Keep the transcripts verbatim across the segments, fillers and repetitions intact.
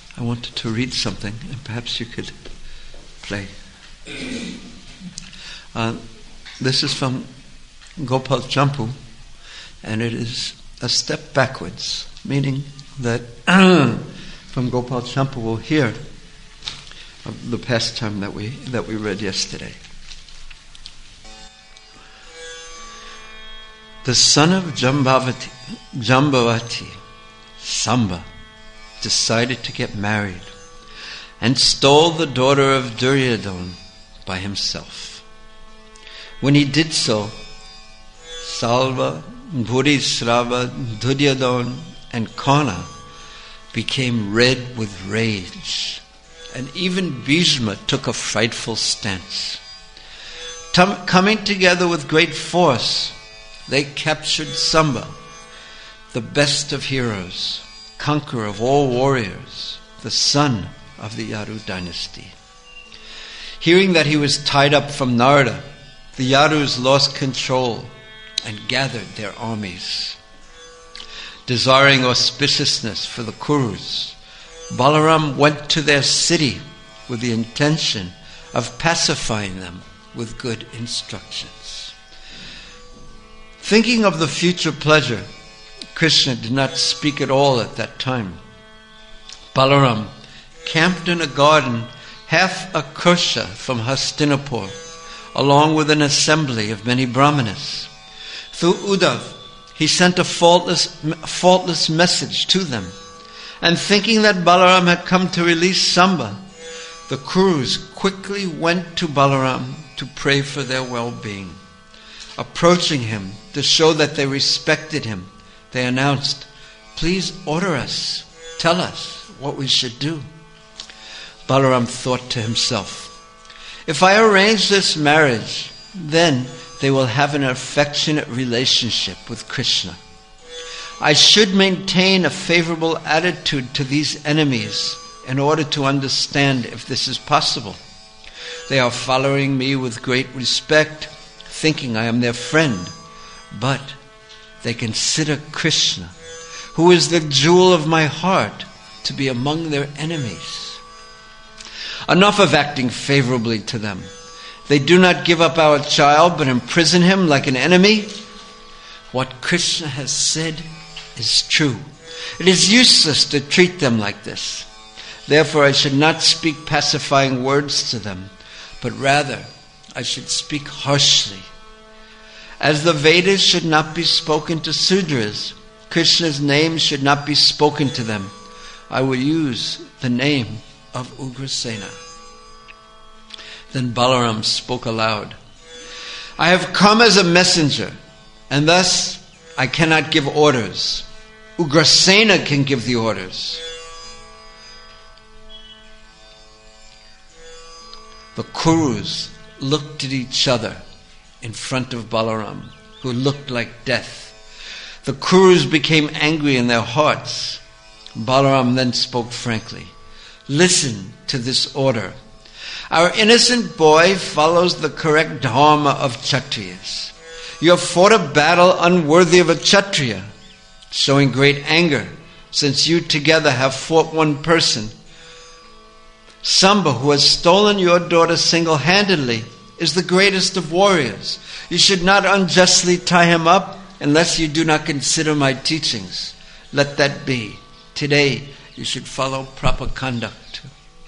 I wanted to read something, and perhaps you could play. Uh, this is from Gopal Champu, and it is a step backwards, meaning that from Gopal Champu we'll hear of the pastime that we that we read yesterday. The son of Jambavati, Jambavati, Samba, decided to get married and stole the daughter of Duryodhana by himself. When he did so, Salva, Bhurisrava, Duryodhana, and Karna became red with rage, and even Bhishma took a frightful stance. Tum- coming together with great force, they captured Samba, the best of heroes, conqueror of all warriors, the son of the Yadu dynasty. Hearing that he was tied up from Narada, the Yadus lost control and gathered their armies. Desiring auspiciousness for the Kurus, Balaram went to their city with the intention of pacifying them with good instructions. Thinking of the future pleasure, Krishna did not speak at all at that time. Balaram camped in a garden half a kosha from Hastinapur, along with an assembly of many brahmanas. Through Uddhav, he sent a faultless, faultless message to them, and thinking that Balaram had come to release Samba, the Kurus quickly went to Balaram to pray for their well-being. Approaching him to show that they respected him, they announced, "Please order us, tell us what we should do." Balaram thought to himself, "If I arrange this marriage, then they will have an affectionate relationship with Krishna. I should maintain a favorable attitude to these enemies in order to understand if this is possible. They are following me with great respect, thinking I am their friend, but they consider Krishna, who is the jewel of my heart, to be among their enemies. Enough of acting favorably to them. They do not give up our child, but imprison him like an enemy. What Krishna has said is true. It is useless to treat them like this. Therefore I should not speak pacifying words to them, but rather I should speak harshly. As the Vedas should not be spoken to Sudras, Krishna's name should not be spoken to them, I will use the name of Ugrasena." Then Balaram spoke aloud, "I have come as a messenger, and thus I cannot give orders. Ugrasena can give the orders." The Kurus looked at each other in front of Balaram, who looked like death. The Kurus became angry in their hearts. Balaram then spoke frankly, "Listen to this order. Our innocent boy follows the correct dharma of Kshatriyas. You have fought a battle unworthy of a Kshatriya, showing great anger, since you together have fought one person. Samba, who has stolen your daughter single-handedly, is the greatest of warriors. You should not unjustly tie him up unless you do not consider my teachings. Let that be. Today you should follow proper conduct."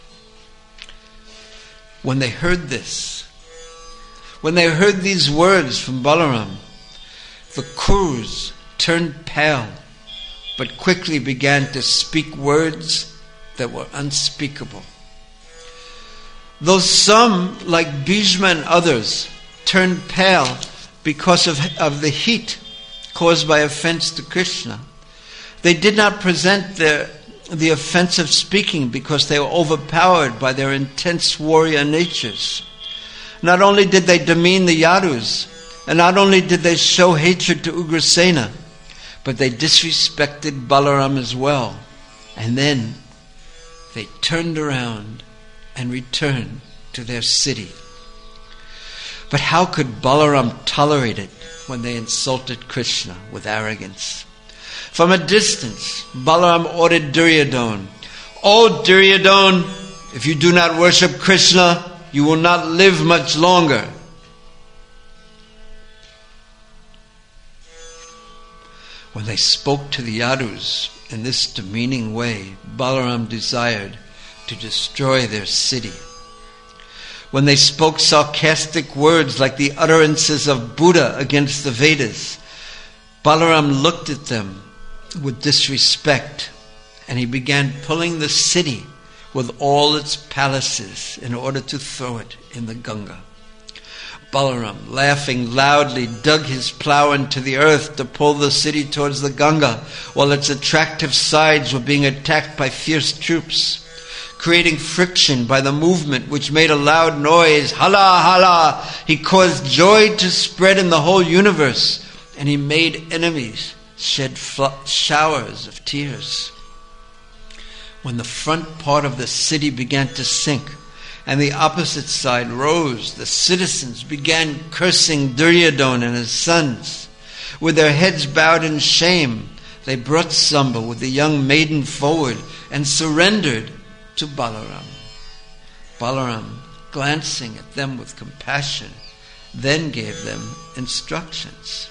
When they heard this, when they heard these words from Balaram, the Kurus turned pale, but quickly began to speak words that were unspeakable. Though some, like Bhishma and others, turned pale because of, of the heat caused by offense to Krishna, they did not present their the offensive speaking because they were overpowered by their intense warrior natures. Not only did they demean the Yadus, and not only did they show hatred to Ugrasena, but they disrespected Balaram as well. And then they turned around and returned to their city. But how could Balaram tolerate it when they insulted Krishna with arrogance? From a distance, Balaram ordered Duryodhana, O Duryodhana, if you do not worship Krishna, you will not live much longer. When they spoke to the Yadus in this demeaning way, Balaram desired to destroy their city. When they spoke sarcastic words like the utterances of Buddha against the Vedas, Balaram looked at them with disrespect, and he began pulling the city with all its palaces in order to throw it in the Ganga. Balaram, laughing loudly, dug his plow into the earth to pull the city towards the Ganga, while its attractive sides were being attacked by fierce troops. Creating friction by the movement which made a loud noise, hala hala, he caused joy to spread in the whole universe, and he made enemies shed fl- showers of tears. When the front part of the city began to sink, and the opposite side rose, the citizens began cursing Duryodhana and his sons. With their heads bowed in shame, they brought Samba with the young maiden forward and surrendered to Balaram. Balaram, glancing at them with compassion, then gave them instructions.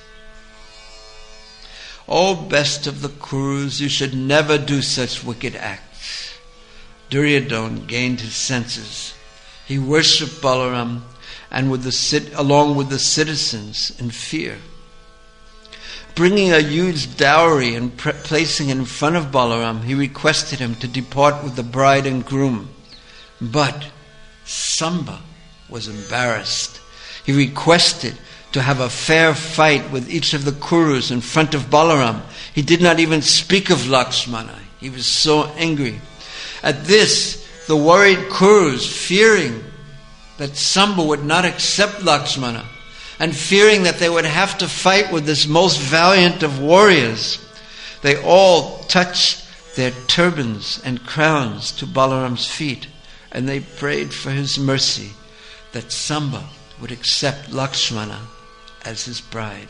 O best of the Kurus, you should never do such wicked acts. Duryodhana gained his senses. He worshipped Balaram and with the along with the citizens in fear. Bringing a huge dowry and pre- placing it in front of Balaram, he requested him to depart with the bride and groom. But Samba was embarrassed. He requested to have a fair fight with each of the Kurus in front of Balaram. He did not even speak of Lakshmana. He was so angry. At this, the worried Kurus, fearing that Samba would not accept Lakshmana, and fearing that they would have to fight with this most valiant of warriors, they all touched their turbans and crowns to Balaram's feet, and they prayed for his mercy, that Samba would accept Lakshmana as his bride.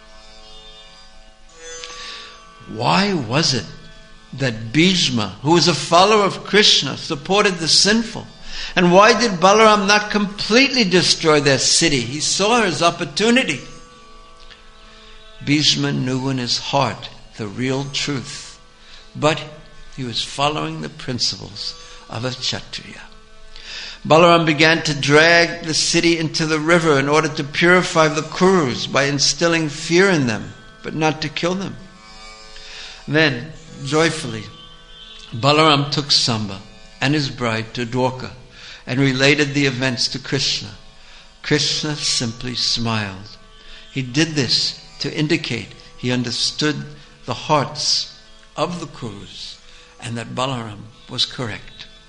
Why was it that Bhishma, who was a follower of Krishna, supported the sinful? And why did Balaram not completely destroy their city? He saw his opportunity. Bhishma knew in his heart the real truth, but he was following the principles of a Kshatriya. Balaram began to drag the city into the river in order to purify the Kurus by instilling fear in them, but not to kill them. Then, joyfully, Balaram took Samba and his bride to Dwarka and related the events to Krishna. Krishna simply smiled. He did this to indicate he understood the hearts of the Kurus and that Balaram was correct.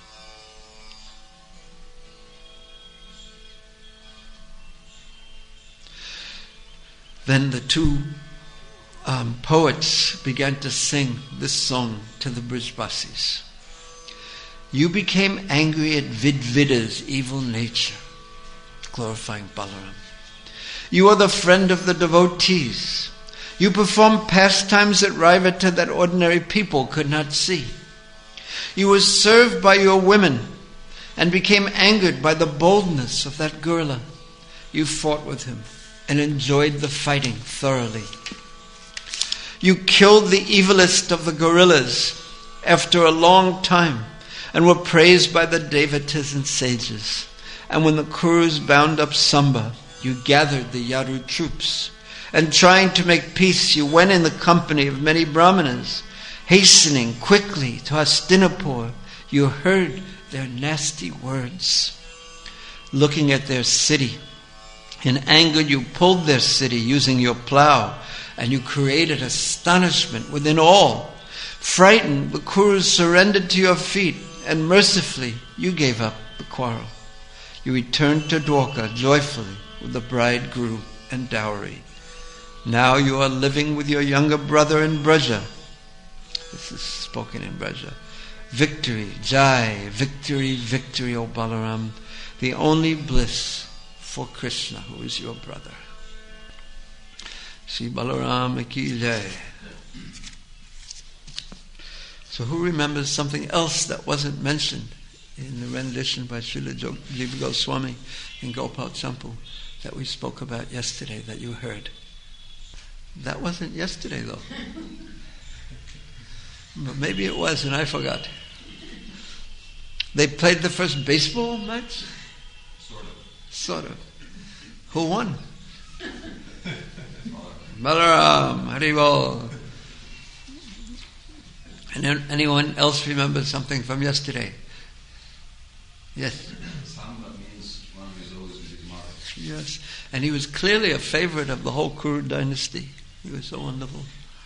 Then the two um, poets began to sing this song to the Brijbasis. You became angry at Vidvida's evil nature, glorifying Balaram. You are the friend of the devotees. You performed pastimes at Raivata that ordinary people could not see. You were served by your women and became angered by the boldness of that Gurla. You fought with him and enjoyed the fighting thoroughly. You killed the evilest of the gorillas after a long time and were praised by the devatas and sages. And when the Kurus bound up Samba, you gathered the Yadu troops. And trying to make peace, you went in the company of many brahmanas. Hastening quickly to Hastinapur, you heard their nasty words. Looking at their city, in anger you pulled their city using your plow, and you created astonishment within all. Frightened, the Kurus surrendered to your feet, and mercifully you gave up the quarrel. You returned to Dwarka joyfully with the bridegroom and dowry. Now you are living with your younger brother in Braja. This is spoken in Braja. Victory, Jai, victory, victory, O Balaram, the only bliss for Krishna, who is your brother. Shri Balaram ki jai. So So who remembers something else that wasn't mentioned in the rendition by Srila Jiva Goswami and Gopal Champu that we spoke about yesterday, that you heard? That wasn't yesterday, though. But maybe it was, and I forgot. They played the first baseball match? Sort of. Sort of. Who won? Balaram, Haribol. And then anyone else remember something from yesterday? Yes. Samba means one who is always with his mother. Yes. And he was clearly a favorite of the whole Kuru dynasty. He was so wonderful.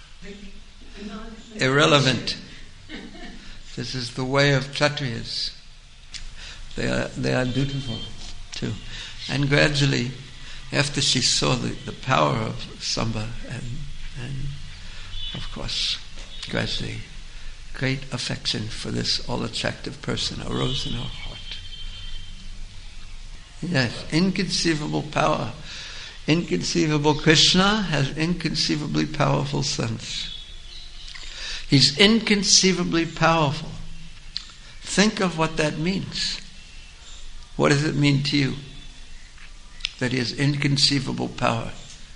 Irrelevant. This is the way of Kshatriyas. They are they are dutiful too. And gradually, after she saw the, the power of Samba, and and of course, gradually, great affection for this all-attractive person arose in her heart. Yes, inconceivable power. Inconceivable Krishna has inconceivably powerful sons. He's inconceivably powerful. Think of what that means. What does it mean to you that he has inconceivable power?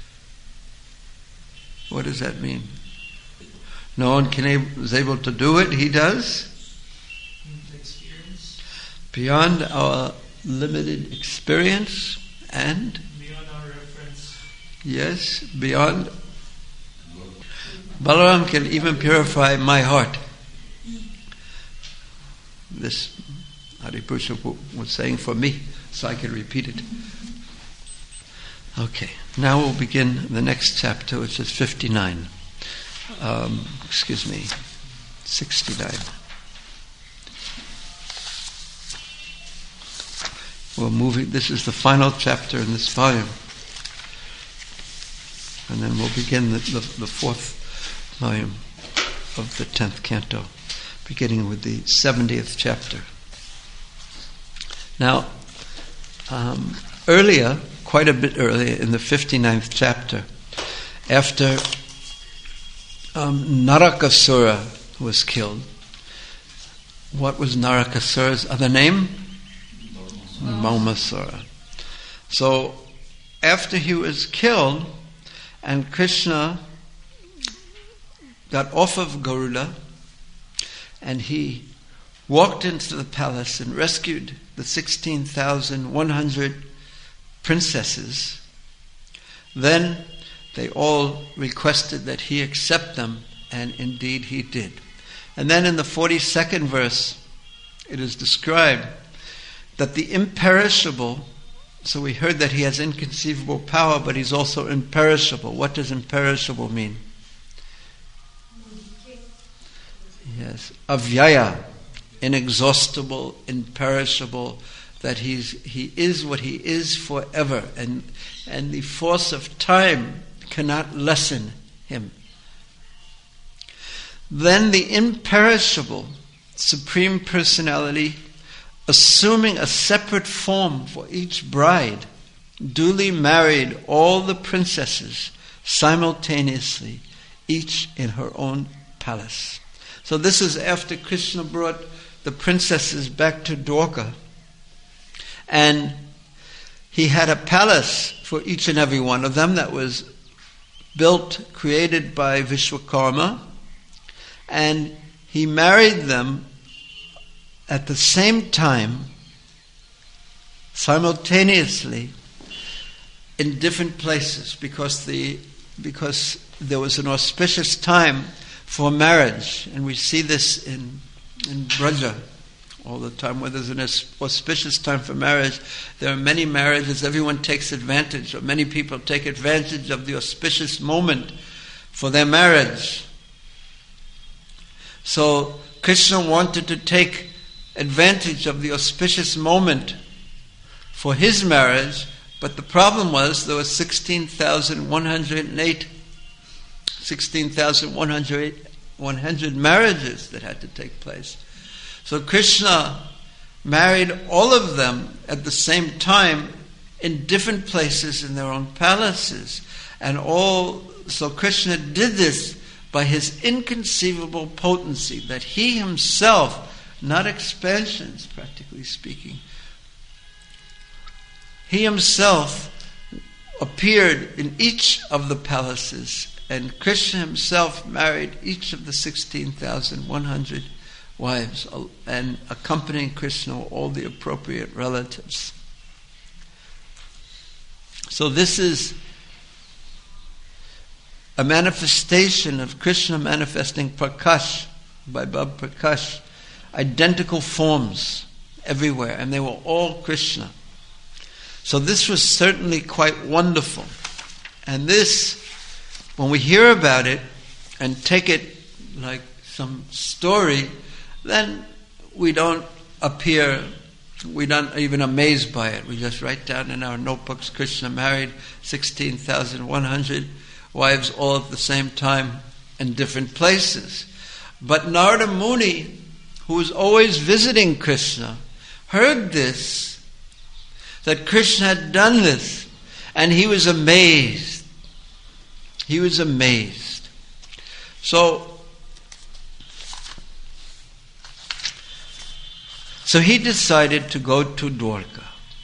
What does that mean? No one can able, is able to do it. He does. Experience. Beyond our limited experience and Beyond our reference. yes, beyond. Balaram can even purify my heart. This Haripurusha was saying for me, so I can repeat it. Okay, now we'll begin the next chapter, which is fifty-nine. Um, excuse me, sixty-nine. We're moving, this is the final chapter in this volume. And then we'll begin the, the, the fourth volume of the tenth canto, beginning with the seventieth chapter. Now, um, earlier, quite a bit earlier, in the fifty-ninth chapter, after um, Narakasura was killed, what was Narakasura's other name? Bhaumasura. So, after he was killed, and Krishna got off of Garuda, and he walked into the palace and rescued the sixteen thousand one hundred princesses. Then they all requested that he accept them, and indeed he did. And then in the forty-second verse, it is described that the imperishable, so we heard that he has inconceivable power, but he's also imperishable. What does imperishable mean? Yes, avyaya, inexhaustible, imperishable, that he's he is what he is forever, and and the force of time cannot lessen him. Then the imperishable Supreme Personality, assuming a separate form for each bride, duly married all the princesses simultaneously, each in her own palace. So this is after Krishna brought the princesses back to Dwarka, and he had a palace for each and every one of them that was built, created by Vishwakarma, and he married them at the same time, simultaneously, in different places, because the because there was an auspicious time for marriage, and we see this in in Braja all the time. Where there's an auspicious time for marriage, there are many marriages. Everyone takes advantage, or many people take advantage of the auspicious moment for their marriage. So Krishna wanted to take advantage of the auspicious moment for his marriage, but the problem was there were sixteen thousand one hundred eight sixteen thousand one hundred marriages that had to take place. So Krishna married all of them at the same time in different places in their own palaces. And all so Krishna did this by his inconceivable potency, that he himself, not expansions practically speaking, he himself appeared in each of the palaces, and Krishna himself married each of the sixteen thousand one hundred wives, and accompanying Krishna all the appropriate relatives. So this is a manifestation of Krishna manifesting Prakash, by Bab Prakash, identical forms everywhere, and they were all Krishna. So this was certainly quite wonderful. And this, when we hear about it and take it like some story, then we don't appear, we're not even amazed by it. We just write down in our notebooks, Krishna married sixteen thousand one hundred wives all at the same time in different places. But Narada Muni, who was always visiting Krishna, heard this, that Krishna had done this, and he was amazed. He was amazed. So, so he decided to go to Dwarka.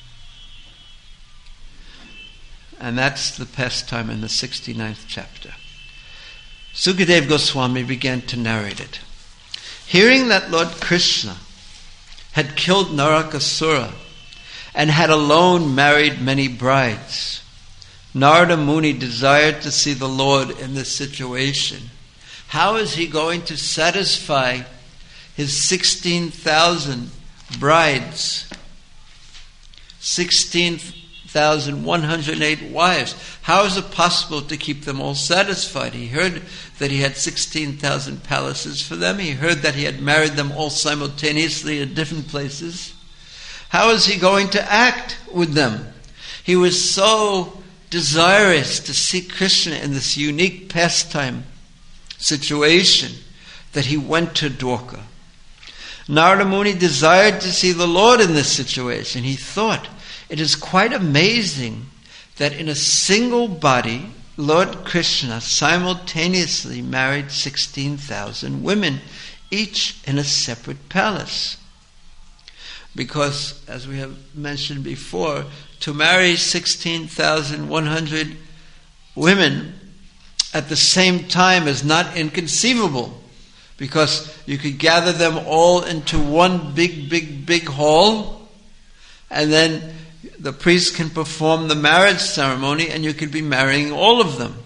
And that's the pastime in the sixty-ninth chapter. Sukadeva Goswami began to narrate it. Hearing that Lord Krishna had killed Narakasura and had alone married many brides, Narada Muni desired to see the Lord in this situation. How is he going to satisfy his sixteen thousand brides, sixteen thousand one hundred eight wives? How is it possible to keep them all satisfied? He heard that he had sixteen thousand palaces for them. He heard that he had married them all simultaneously in different places. How is he going to act with them? He was so desirous to see Krishna in this unique pastime situation that he went to Dwarka. Narada Muni desired to see the Lord in this situation. He thought, it is quite amazing that in a single body, Lord Krishna simultaneously married sixteen thousand women, each in a separate palace. Because, as we have mentioned before, to marry sixteen thousand one hundred women at the same time is not inconceivable, because you could gather them all into one big, big, big hall, and then the priest can perform the marriage ceremony, and you could be marrying all of them.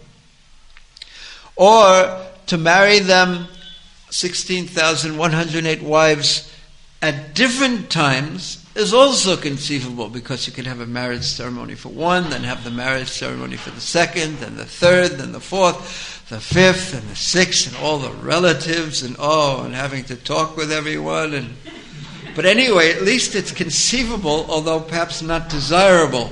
Or to marry them, sixteen thousand one hundred eight wives, at different times is also conceivable, because you could have a marriage ceremony for one, then have the marriage ceremony for the second, then the third, then the fourth, the fifth, and the sixth, and all the relatives, and oh, and having to talk with everyone. And but anyway, at least it's conceivable, although perhaps not desirable.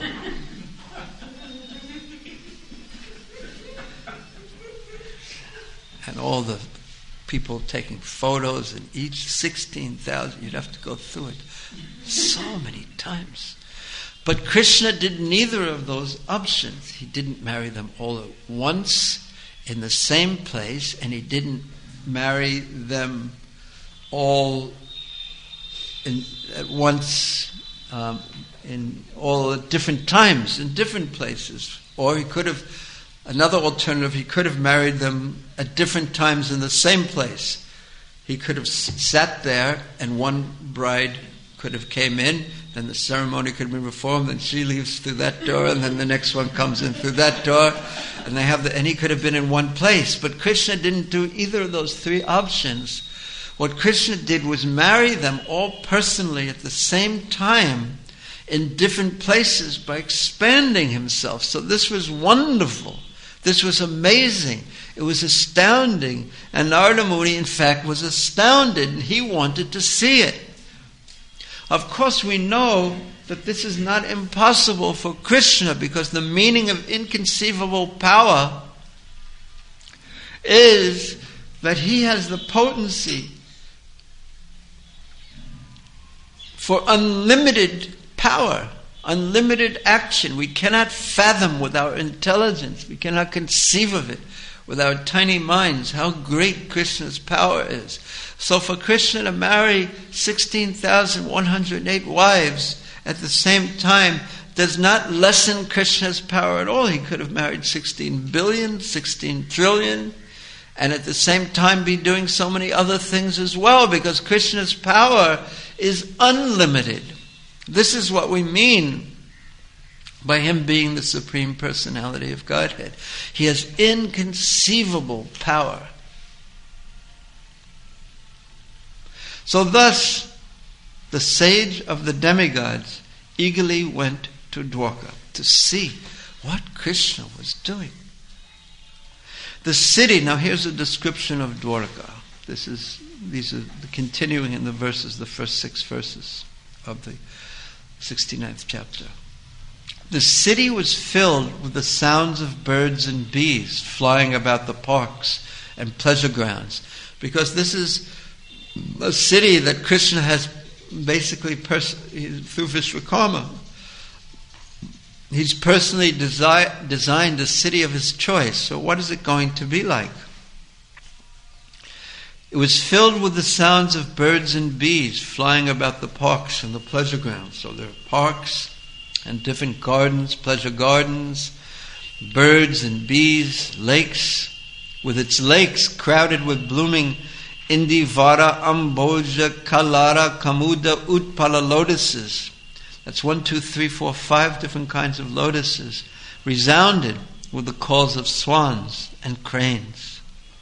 And all the people taking photos, and each sixteen thousand, you'd have to go through it so many times. But Krishna did neither of those options. He didn't marry them all at once in the same place, and he didn't marry them all in, at once um, in all at different times, in different places. Or he could have, another alternative, he could have married them at different times in the same place. He could have sat there, and one bride could have came in, then the ceremony could be performed, and she leaves through that door, and then the next one comes in through that door, and they have the, and he could have been in one place. But Krishna didn't do either of those three options. What Krishna did was marry them all personally at the same time in different places by expanding himself. So this was wonderful. This was amazing. It was astounding. And Narada Muni, in fact, was astounded, and he wanted to see it. Of course, we know that this is not impossible for Krishna, because the meaning of inconceivable power is that he has the potency for unlimited power, unlimited action. We cannot fathom with our intelligence. We cannot conceive of it. with our tiny minds how great Krishna's power is. So for Krishna to marry sixteen thousand one hundred eight wives at the same time does not lessen Krishna's power at all. He could have married sixteen billion, sixteen trillion, and at the same time be doing so many other things as well, because Krishna's power is unlimited. This is what we mean by him being the Supreme Personality of Godhead. He has inconceivable power. So thus, the sage of the demigods eagerly went to Dwarka to see what Krishna was doing. The city, now here's a description of Dwarka. This is, these are the continuing in the verses, the first six verses of the sixty-ninth chapter. The city was filled with the sounds of birds and bees flying about the parks and pleasure grounds, because this is a city that Krishna has basically, pers- through Vishwakarma, he's personally desi- designed a city of his choice. So what is it going to be like? It was filled with the sounds of birds and bees flying about the parks and the pleasure grounds. So there are parks and different gardens, pleasure gardens, birds and bees, lakes, with its lakes crowded with blooming Indivara, Amboja, Kalara, Kamuda, Utpala lotuses. That's one, two, three, four, five different kinds of lotuses, resounded with the calls of swans and cranes.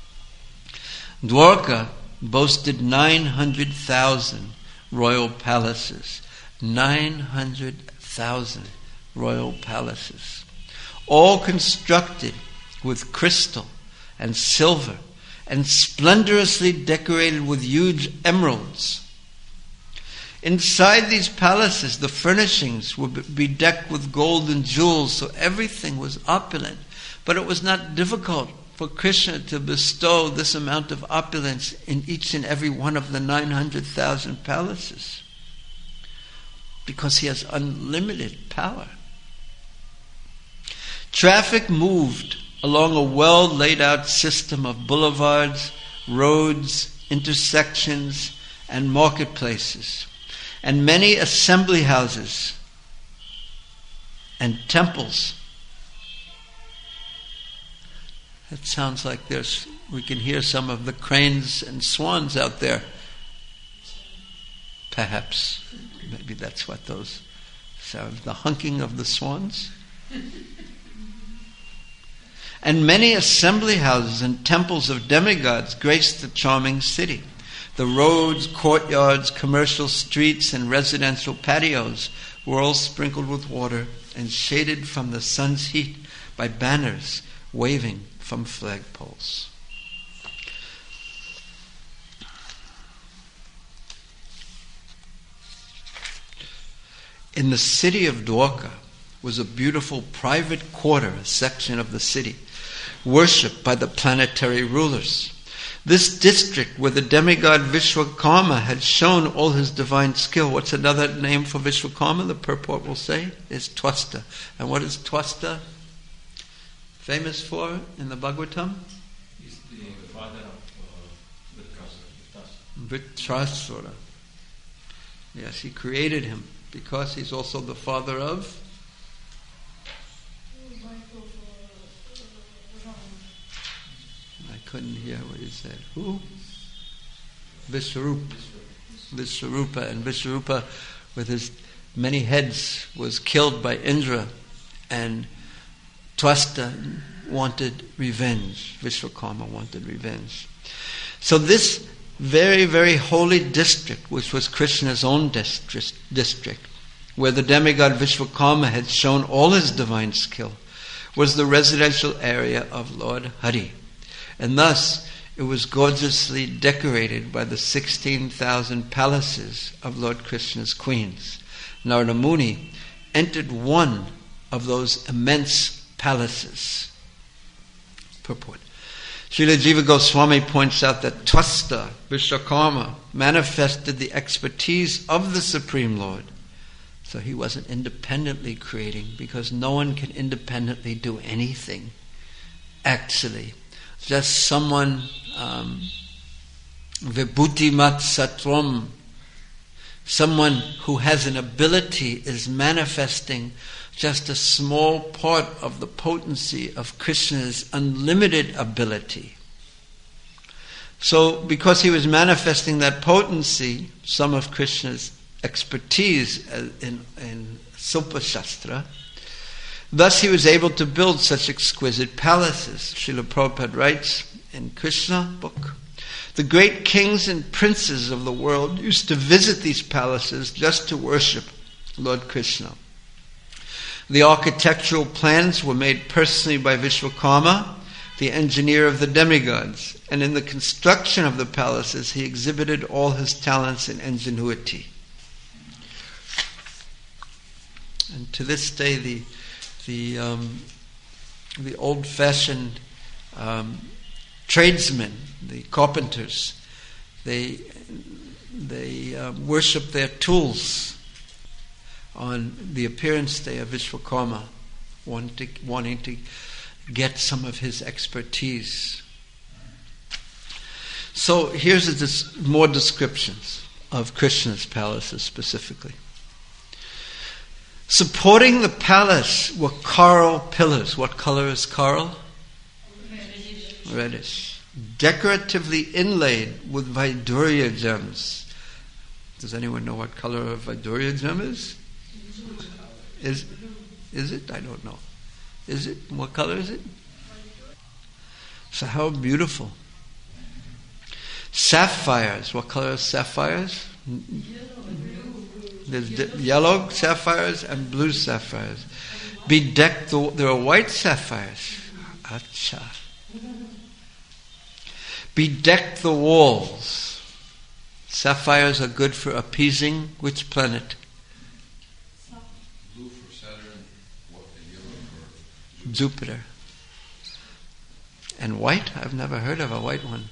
Dwarka boasted nine hundred thousand royal palaces. Nine hundred thousand royal palaces, all constructed with crystal and silver and splendorously decorated with huge emeralds. Inside these palaces, the furnishings would be decked with gold and jewels, so everything was opulent. But it was not difficult for Krishna to bestow this amount of opulence in each and every one of the nine hundred thousand palaces, because he has unlimited power. Traffic moved along a well-laid-out system of boulevards, roads, intersections, and marketplaces, and many assembly houses and temples. That sounds like there's, we can hear some of the cranes and swans out there. Perhaps, maybe that's what those sound, the honking of the swans. And many assembly houses and temples of demigods graced the charming city. The roads, courtyards, commercial streets, and residential patios were all sprinkled with water and shaded from the sun's heat by banners waving from flagpoles. In the city of Dwarka was a beautiful private quarter, a section of the city, worshipped by the planetary rulers. This district where the demigod Vishwakarma had shown all his divine skill. What's another name for Vishwakarma? The purport will say is Twasta. And what is Twasta famous for in the Bhagavatam? He's the father of uh, Vritrasura. Yes, he created him because he's also the father of I couldn't hear what he said. Who? Vishwarupa. Vishwarupa. And Vishwarupa, with his many heads, was killed by Indra, and Twasta wanted revenge. Vishwakarma wanted revenge. So this very, very holy district, which was Krishna's own district, district, where the demigod Vishwakarma had shown all his divine skill, was the residential area of Lord Hari. And thus, it was gorgeously decorated by the sixteen thousand palaces of Lord Krishna's queens. Narada Muni entered one of those immense palaces. Purport. Srila Jiva Goswami points out that Twasta, Vishwakarma, manifested the expertise of the Supreme Lord. So he wasn't independently creating, because no one can independently do anything, actually, just someone, um, vibhutimat sattvam, someone who has an ability is manifesting just a small part of the potency of Krishna's unlimited ability. So, because he was manifesting that potency, some of Krishna's expertise in, in Silpa Shastra, thus he was able to build such exquisite palaces. Srila Prabhupada writes in Krishna book, the great kings and princes of the world used to visit these palaces just to worship Lord Krishna. The architectural plans were made personally by Vishwakarma, the engineer of the demigods, and in the construction of the palaces he exhibited all his talents and ingenuity. And to this day, the the um, the old-fashioned um, tradesmen, the carpenters, they they uh, worship their tools on the appearance day of Vishwakarma, wanting to, wanting to get some of his expertise. So here's a dis- more descriptions of Krishna's palaces specifically. Supporting the palace were coral pillars. What color is coral? Reddish. Reddish. Decoratively inlaid with Vaidurya gems. Does anyone know what color a Vaidurya gem is? Is is it? I don't know. Is it? What color is it? So how beautiful. Sapphires. What color are sapphires? There's di- yellow sapphires and blue sapphires. Bedecked, the, there are white sapphires. Acha. Bedecked the walls. Sapphires are good for appeasing which planet? Blue for Saturn, what, and yellow for Jupiter. Jupiter. And white? I've never heard of a white one.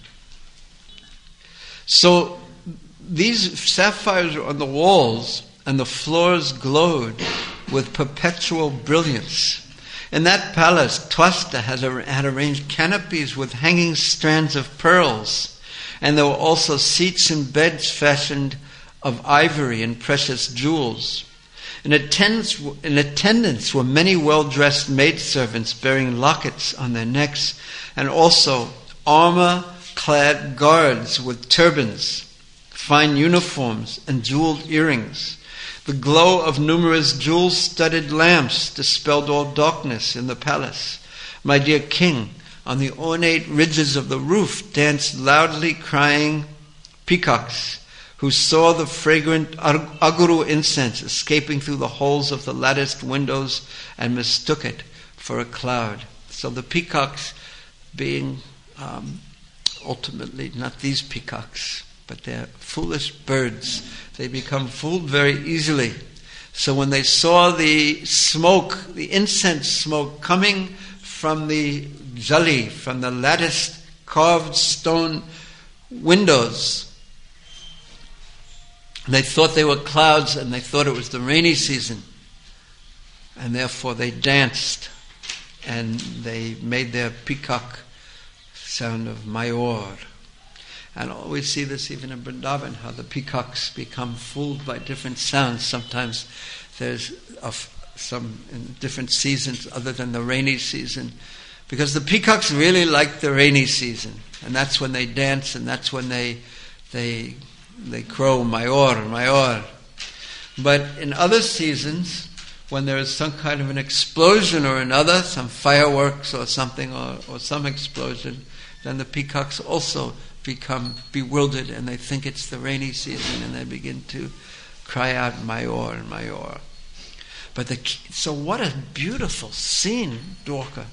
So these sapphires were on the walls, and the floors glowed with perpetual brilliance. In that palace, Twasta had, had arranged canopies with hanging strands of pearls, and there were also seats and beds fashioned of ivory and precious jewels. In attendance, in attendance were many well-dressed maidservants bearing lockets on their necks, and also armor-clad guards with turbans, fine uniforms, and jeweled earrings. The glow of numerous jewel-studded lamps dispelled all darkness in the palace. My dear king, on the ornate ridges of the roof danced loudly crying peacocks, who saw the fragrant aguru incense escaping through the holes of the latticed windows and mistook it for a cloud. So the peacocks being um, ultimately not these peacocks, but they're foolish birds. They become fooled very easily. So when they saw the smoke, the incense smoke coming from the jali, from the latticed carved stone windows, they thought they were clouds, and they thought it was the rainy season. And therefore they danced, and they made their peacock sound of Mayor. And we see this even in Vrindavan, how the peacocks become fooled by different sounds. Sometimes there's a, some in different seasons other than the rainy season, because the peacocks really like the rainy season, and that's when they dance, and that's when they they they crow Mayor, Mayor. But in other seasons, when there is some kind of an explosion or another, some fireworks or something, or, or some explosion, then the peacocks also become bewildered, and they think it's the rainy season, and they begin to cry out Mayor, Mayor. But the so what a beautiful scene Dwarka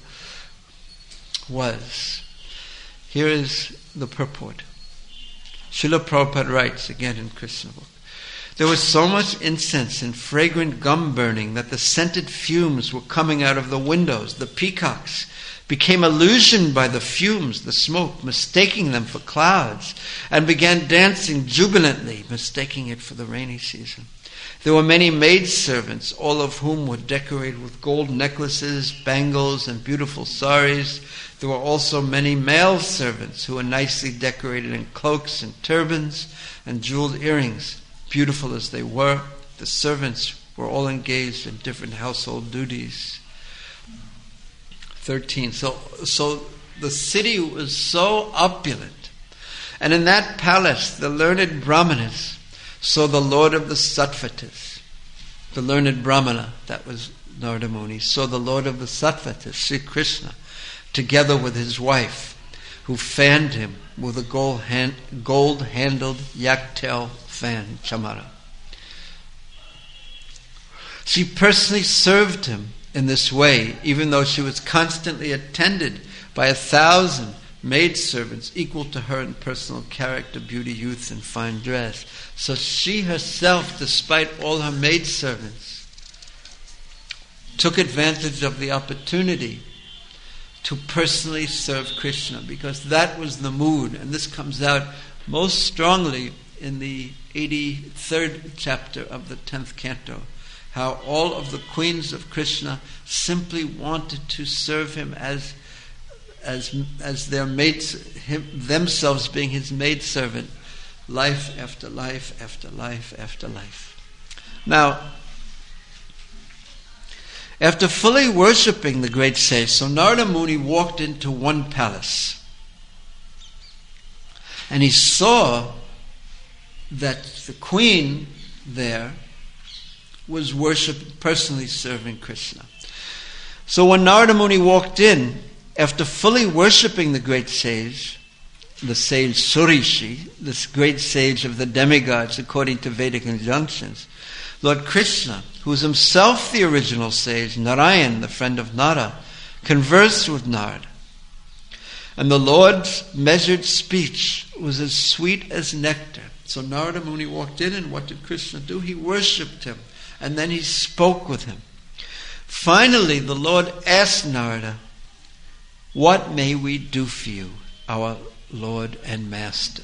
was. Here is the purport. Srila Prabhupada writes again in Krishna book. There was so much incense and fragrant gum burning that the scented fumes were coming out of the windows. The peacocks, became illusioned by the fumes, the smoke, mistaking them for clouds, and began dancing jubilantly, mistaking it for the rainy season. There were many maidservants, all of whom were decorated with gold necklaces, bangles, and beautiful saris. There were also many male servants who were nicely decorated in cloaks and turbans and jeweled earrings. Beautiful as they were, the servants were all engaged in different household duties. thirteen. So, so the city was so opulent. And in that palace, the learned Brahmanas saw the Lord of the Sattvatas. The learned Brahmana, that was Narada Muni, saw the Lord of the Sattvatas, Sri Krishna, together with his wife, who fanned him with a gold hand, gold-handled yak-tail fan, chamara. She personally served him in this way, even though she was constantly attended by a thousand maidservants equal to her in personal character, beauty, youth, and fine dress. So she herself, despite all her maidservants, took advantage of the opportunity to personally serve Krishna, because that was the mood. And this comes out most strongly in the eighty-third chapter of the tenth canto, how all of the queens of Krishna simply wanted to serve him as as as their maids, him, themselves being his maidservant, life after life after life after life. Now, after fully worshipping the great sage, so Narada Muni walked into one palace, and he saw that the queen there was worship, personally serving Krishna. So when Narada Muni walked in, after fully worshipping the great sage, the sage Surishi, this great sage of the demigods according to Vedic injunctions, Lord Krishna, who was himself the original sage, Narayan, the friend of Nara, conversed with Narada. And the Lord's measured speech was as sweet as nectar. So Narada Muni walked in, and what did Krishna do? He worshipped him, and then he spoke with him. Finally, the Lord asked Narada, "What may we do for you, our Lord and Master?"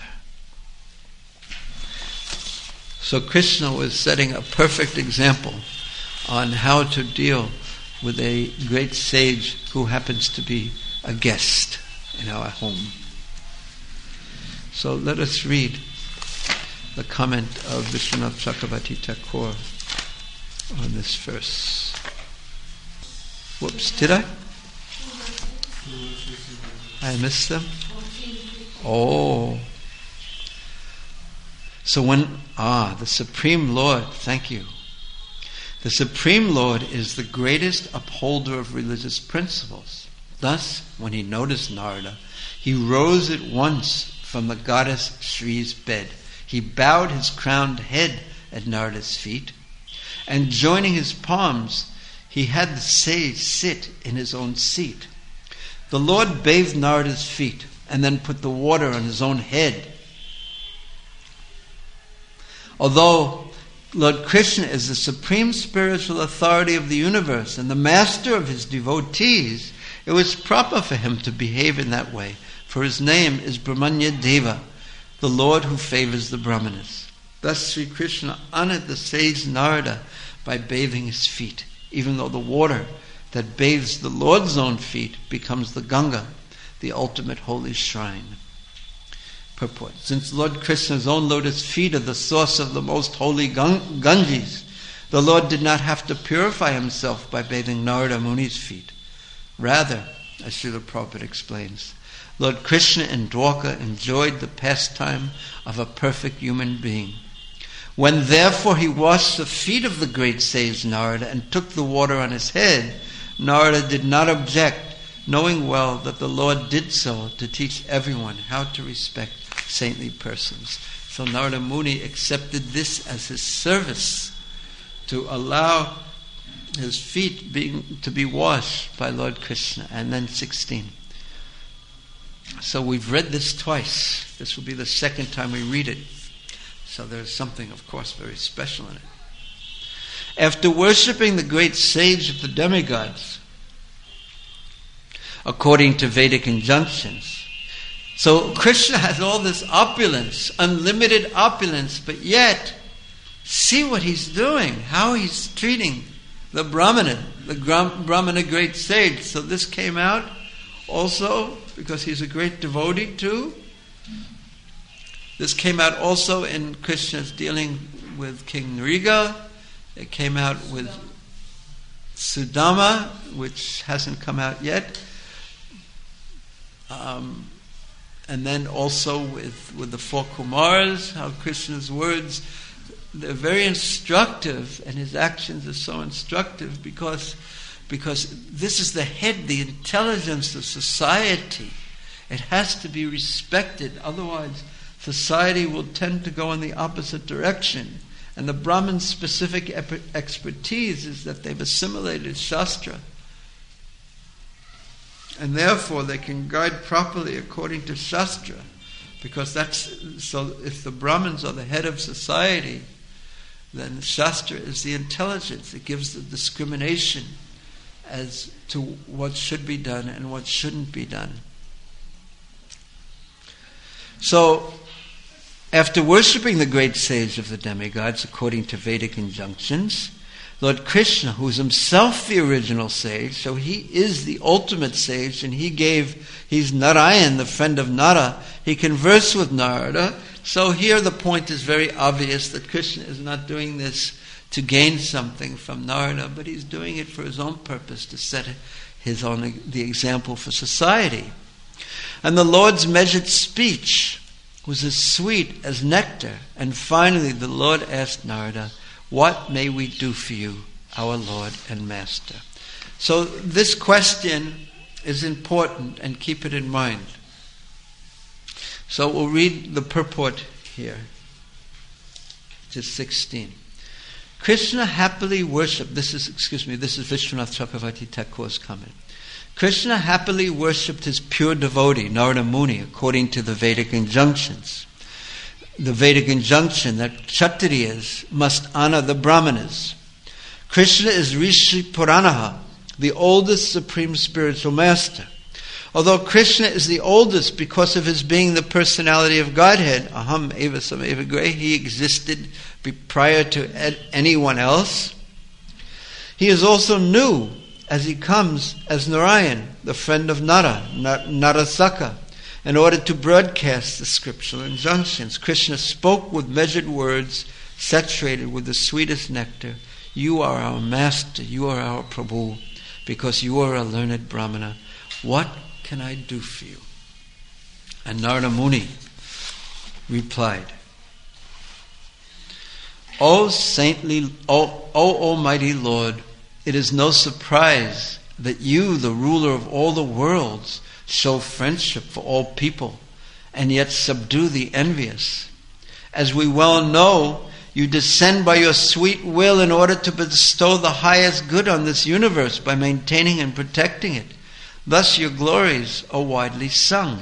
So Krishna was setting a perfect example on how to deal with a great sage who happens to be a guest in our home. So let us read the comment of Vishwanath Chakravarti Thakur on this verse. Whoops, did I? I missed them? Oh. So when, ah, the Supreme Lord, thank you. The Supreme Lord is the greatest upholder of religious principles. Thus, when he noticed Narada, he rose at once from the goddess Shri's bed. He bowed his crowned head at Narada's feet, and joining his palms, he had the sage sit in his own seat. The Lord bathed Narada's feet and then put the water on his own head. Although Lord Krishna is the supreme spiritual authority of the universe and the master of his devotees, it was proper for him to behave in that way, for his name is Brahmanya Deva, the Lord who favors the Brahmanas. Thus Sri Krishna honored the sage Narada by bathing his feet, even though the water that bathes the Lord's own feet becomes the Ganga, the ultimate holy shrine. Purport. Since Lord Krishna's own lotus feet are the source of the most holy Gang- Ganges, the Lord did not have to purify himself by bathing Narada Muni's feet. Rather, as Srila Prabhupada explains, Lord Krishna and Dwarka enjoyed the pastime of a perfect human being. When therefore he washed the feet of the great sage Narada and took the water on his head, Narada did not object, knowing well that the Lord did so to teach everyone how to respect saintly persons. So Narada Muni accepted this as his service, to allow his feet being to be washed by Lord Krishna. And then sixteen. So we've read this twice. This will be the second time we read it. So there's something, of course, very special in it. After worshipping the great sage of the demigods, according to Vedic injunctions. So Krishna has all this opulence, unlimited opulence, but yet, see what he's doing, how he's treating the Brahmana, the Brahmana great sage. So this came out also because he's a great devotee too. This came out also in Krishna's dealing with King Nriga. It came out with Sudama, which hasn't come out yet. Um, and then also with, with the four Kumars, how Krishna's words, they're very instructive, and his actions are so instructive because, because this is the head, the intelligence of society. It has to be respected, otherwise society will tend to go in the opposite direction. And the Brahmin's specific ep- expertise is that they've assimilated Shastra. And therefore they can guide properly according to Shastra. Because that's, so if the Brahmins are the head of society, then Shastra is the intelligence. It gives the discrimination as to what should be done and what shouldn't be done. So, after worshipping the great sage of the demigods according to Vedic injunctions, Lord Krishna, who is himself the original sage, so he is the ultimate sage, and he gave, he's Narayan, the friend of Nara, he conversed with Narada. So here the point is very obvious that Krishna is not doing this to gain something from Narada, but he's doing it for his own purpose, to set his own, the example for society. And the Lord's measured speech was as sweet as nectar. And finally the Lord asked Narada, "What may we do for you, our Lord and Master?" So this question is important, and keep it in mind. So we'll read the purport here, which is sixteen. Krishna happily worshipped, this is, excuse me, this is Vishwanath Chakravarti Thakur's comment. Krishna happily worshipped his pure devotee, Narada Muni, according to the Vedic injunctions. The Vedic injunction that Kshatriyas must honor the Brahmanas. Krishna is Rishi Puranaha, the oldest supreme spiritual master. Although Krishna is the oldest because of his being the personality of Godhead, Aham Eva Sameva Gre, he existed prior to anyone else. He is also new as he comes as Narayan, the friend of Nara, Narasaka, in order to broadcast the scriptural injunctions. Krishna spoke with measured words, saturated with the sweetest nectar. You are our master, you are our Prabhu, because you are a learned Brahmana. What can I do for you? And Narada Muni replied, O saintly, O, o Almighty Lord, it is no surprise that you, the ruler of all the worlds, show friendship for all people, and yet subdue the envious. As we well know, you descend by your sweet will in order to bestow the highest good on this universe by maintaining and protecting it. Thus your glories are widely sung.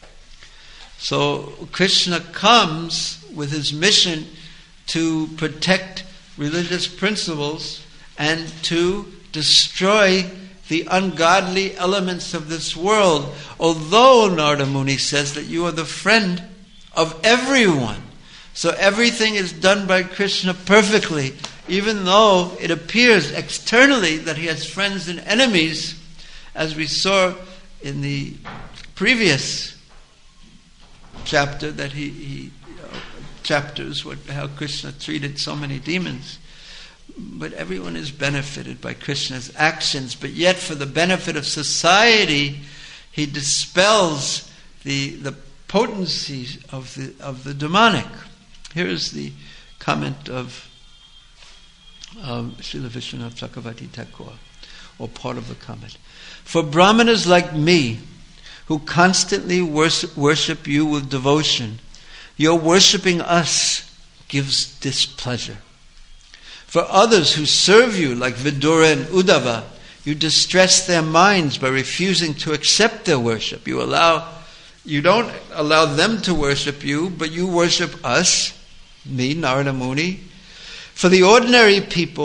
So Krishna comes with his mission to protect religious principles and to destroy the ungodly elements of this world. Although Narada Muni says that you are the friend of everyone. So everything is done by Krishna perfectly, even though it appears externally that he has friends and enemies, as we saw in the previous chapter, that he, he uh, chapters, what, how Krishna treated so many demons. But everyone is benefited by Krishna's actions, but yet for the benefit of society, he dispels the the potency of the of the demonic. Here is the comment of um, Srila Vishwanath Chakravarti Thakur, or part of the comment. For Brahmanas like me, who constantly worship, worship you with devotion, your worshipping us gives displeasure. For others who serve you, like Vidura and Uddhava, you distress their minds by refusing to accept their worship. You allow, you don't allow them to worship you, but you worship us, me, Narada Muni. For the ordinary people,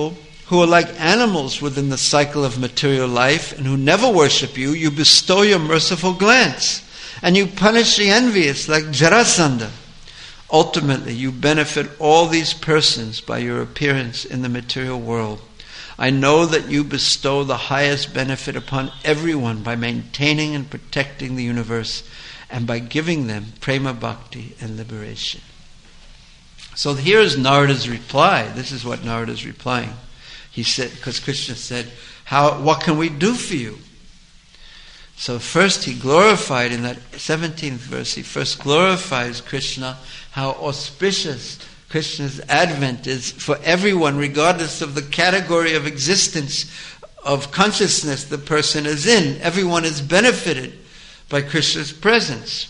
who are like animals within the cycle of material life and who never worship you, you bestow your merciful glance, and you punish the envious like Jarasandha. Ultimately, you benefit all these persons by your appearance in the material world. I know that you bestow the highest benefit upon everyone by maintaining and protecting the universe and by giving them prema bhakti and liberation. So here is Narada's reply. This is what Narada is replying. He said, because Krishna said, "How? What can we do for you?" So first he glorified, in that seventeenth verse, he first glorifies Krishna, how auspicious Krishna's advent is for everyone, regardless of the category of existence, of consciousness the person is in. Everyone is benefited by Krishna's presence.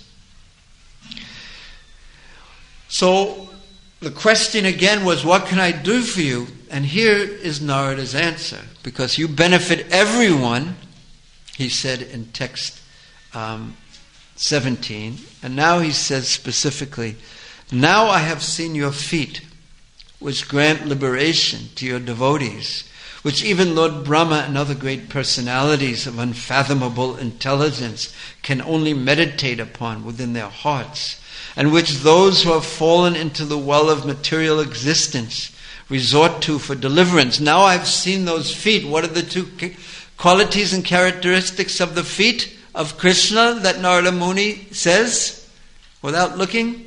So the question again was, what can I do for you? And here is Narada's answer. Because you benefit everyone, he said in text um, seventeen. And now he says specifically, now I have seen your feet, which grant liberation to your devotees, which even Lord Brahma and other great personalities of unfathomable intelligence can only meditate upon within their hearts, and which those who have fallen into the well of material existence resort to for deliverance. Now I've seen those feet. What are the two qualities and characteristics of the feet of Krishna that Narada Muni says without looking?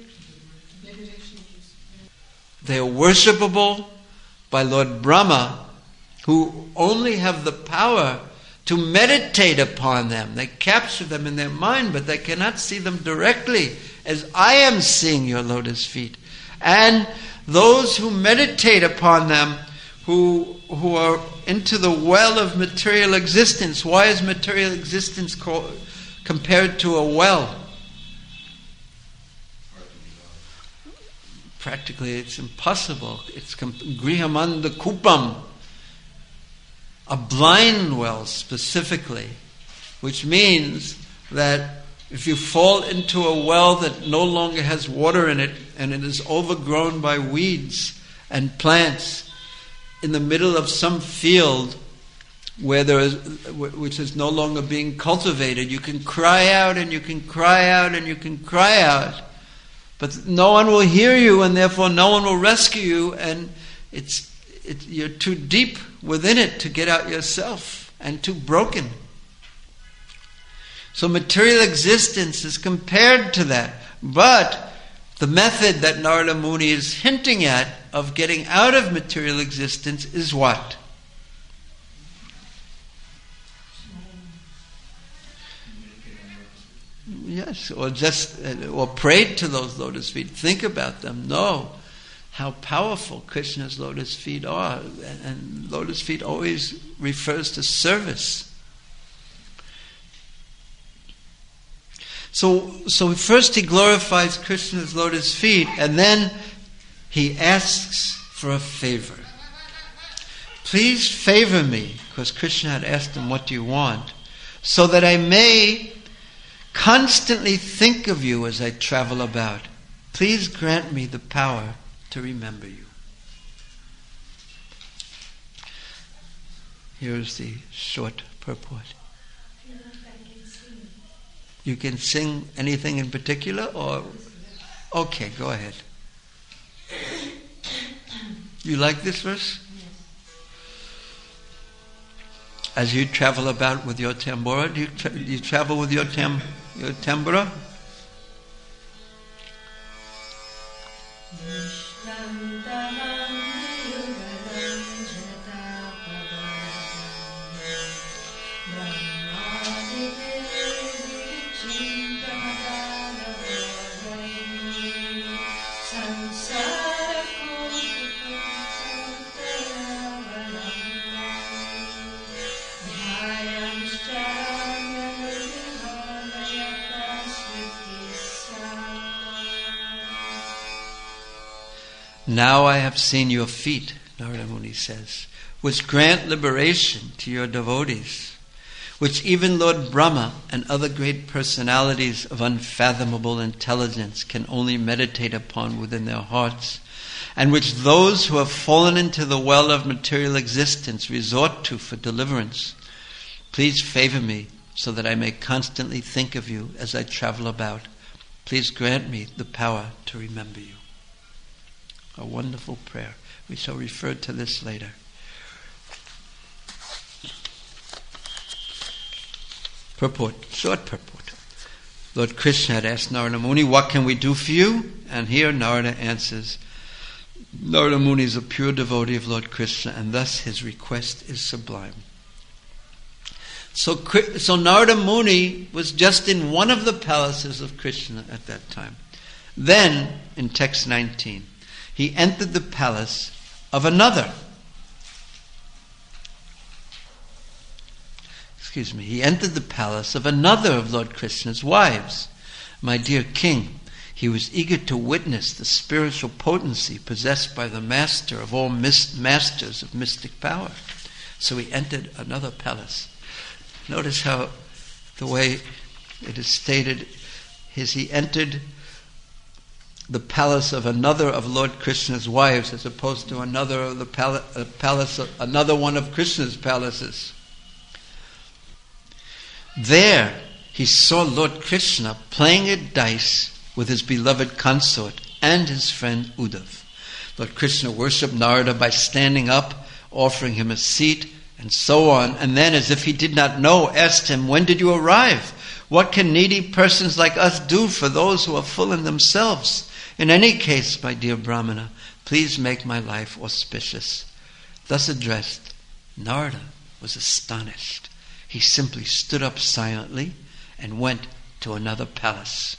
They are worshipable by Lord Brahma, who only have the power to meditate upon them. They capture them in their mind, but they cannot see them directly, as I am seeing your lotus feet. And those who meditate upon them, who who are into the well of material existence. Why is material existence called, compared to a well? Practically it's impossible. It's grihamanda kupam, a blind well specifically, which means that if you fall into a well that no longer has water in it and it is overgrown by weeds and plants in the middle of some field where there is, which is no longer being cultivated, you can cry out and you can cry out and you can cry out, but no one will hear you, and therefore no one will rescue you, and it's it, you're too deep within it to get out yourself, and too broken. So material existence is compared to that. But the method that Narada Muni is hinting at of getting out of material existence is what? Yes, or just or pray to those lotus feet. Think about them. Know how powerful Krishna's lotus feet are. And lotus feet always refers to service. So, so first he glorifies Krishna's lotus feet, and then he asks for a favor. Please favor me, because Krishna had asked him, what do you want? So that I may constantly think of you as I travel about. Please grant me the power to remember you. Here's the short purport. You can sing anything in particular, or okay, go ahead. You like this verse? As you travel about with your tambura, do you, tra- do you travel with your tam your tambura? Now I have seen your feet, Narada Muni says, which grant liberation to your devotees, which even Lord Brahma and other great personalities of unfathomable intelligence can only meditate upon within their hearts, and which those who have fallen into the well of material existence resort to for deliverance. Please favor me so that I may constantly think of you as I travel about. Please grant me the power to remember you. A wonderful prayer. We shall refer to this later. Purport, short purport. Lord Krishna had asked Narada Muni, what can we do for you? And here Narada answers, Narada Muni is a pure devotee of Lord Krishna, and thus his request is sublime. So, so Narada Muni was just in one of the palaces of Krishna at that time. Then, in text nineteen, he entered the palace of another. Excuse me. He entered the palace of another of Lord Krishna's wives. My dear king, he was eager to witness the spiritual potency possessed by the master of all mis- masters of mystic power. So he entered another palace. Notice how the way it is stated is he entered the palace of another of Lord Krishna's wives, as opposed to another of the pal- uh, palace, of, another one of Krishna's palaces. There he saw Lord Krishna playing at dice with his beloved consort and his friend Uddhav. Lord Krishna worshipped Narada by standing up, offering him a seat, and so on, and then, as if he did not know, asked him, when did you arrive? What can needy persons like us do for those who are full in themselves? In any case, my dear Brahmana, please make my life auspicious. Thus addressed, Narada was astonished. He simply stood up silently and went to another palace.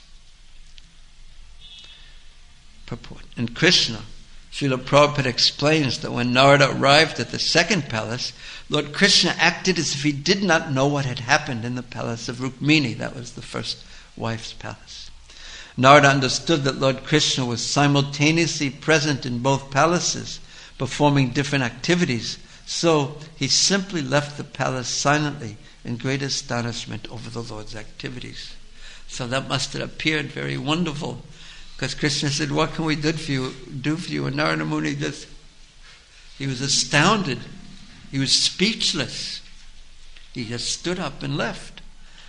Purport. And Krishna, Srila Prabhupada explains that when Narada arrived at the second palace, Lord Krishna acted as if he did not know what had happened in the palace of Rukmini. That was the first wife's palace. Narada understood that Lord Krishna was simultaneously present in both palaces, performing different activities. So he simply left the palace silently in great astonishment over the Lord's activities. So that must have appeared very wonderful, because Krishna said, what can we do for you? Do for you? And Narada Muni just, he was astounded. He was speechless. He just stood up and left.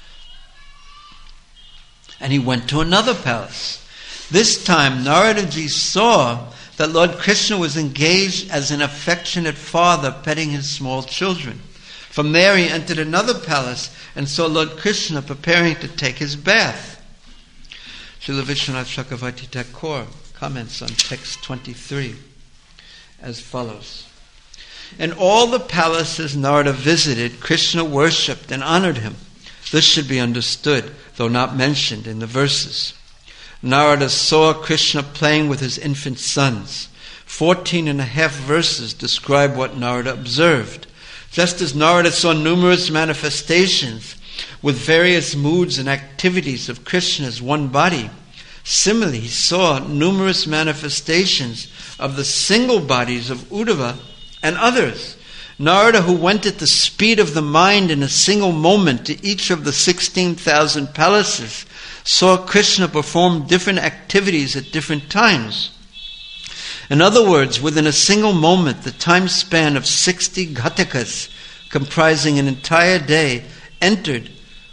And he went to another palace. This time, Naradaji saw that Lord Krishna was engaged as an affectionate father petting his small children. From there he entered another palace and saw Lord Krishna preparing to take his bath. Srila Vishwanath Chakravarti Thakur comments on text twenty-three as follows. In all the palaces Narada visited, Krishna worshipped and honored him. This should be understood, though not mentioned in the verses. Narada saw Krishna playing with his infant sons. Fourteen and a half verses describe what Narada observed. Just as Narada saw numerous manifestations with various moods and activities of Krishna's one body, similarly he saw numerous manifestations of the single bodies of Uddhava and others. Narada, who went at the speed of the mind in a single moment to each of the sixteen thousand palaces, saw Krishna perform different activities at different times. In other words, within a single moment, the time span of sixty ghatakas, comprising an entire day, entered,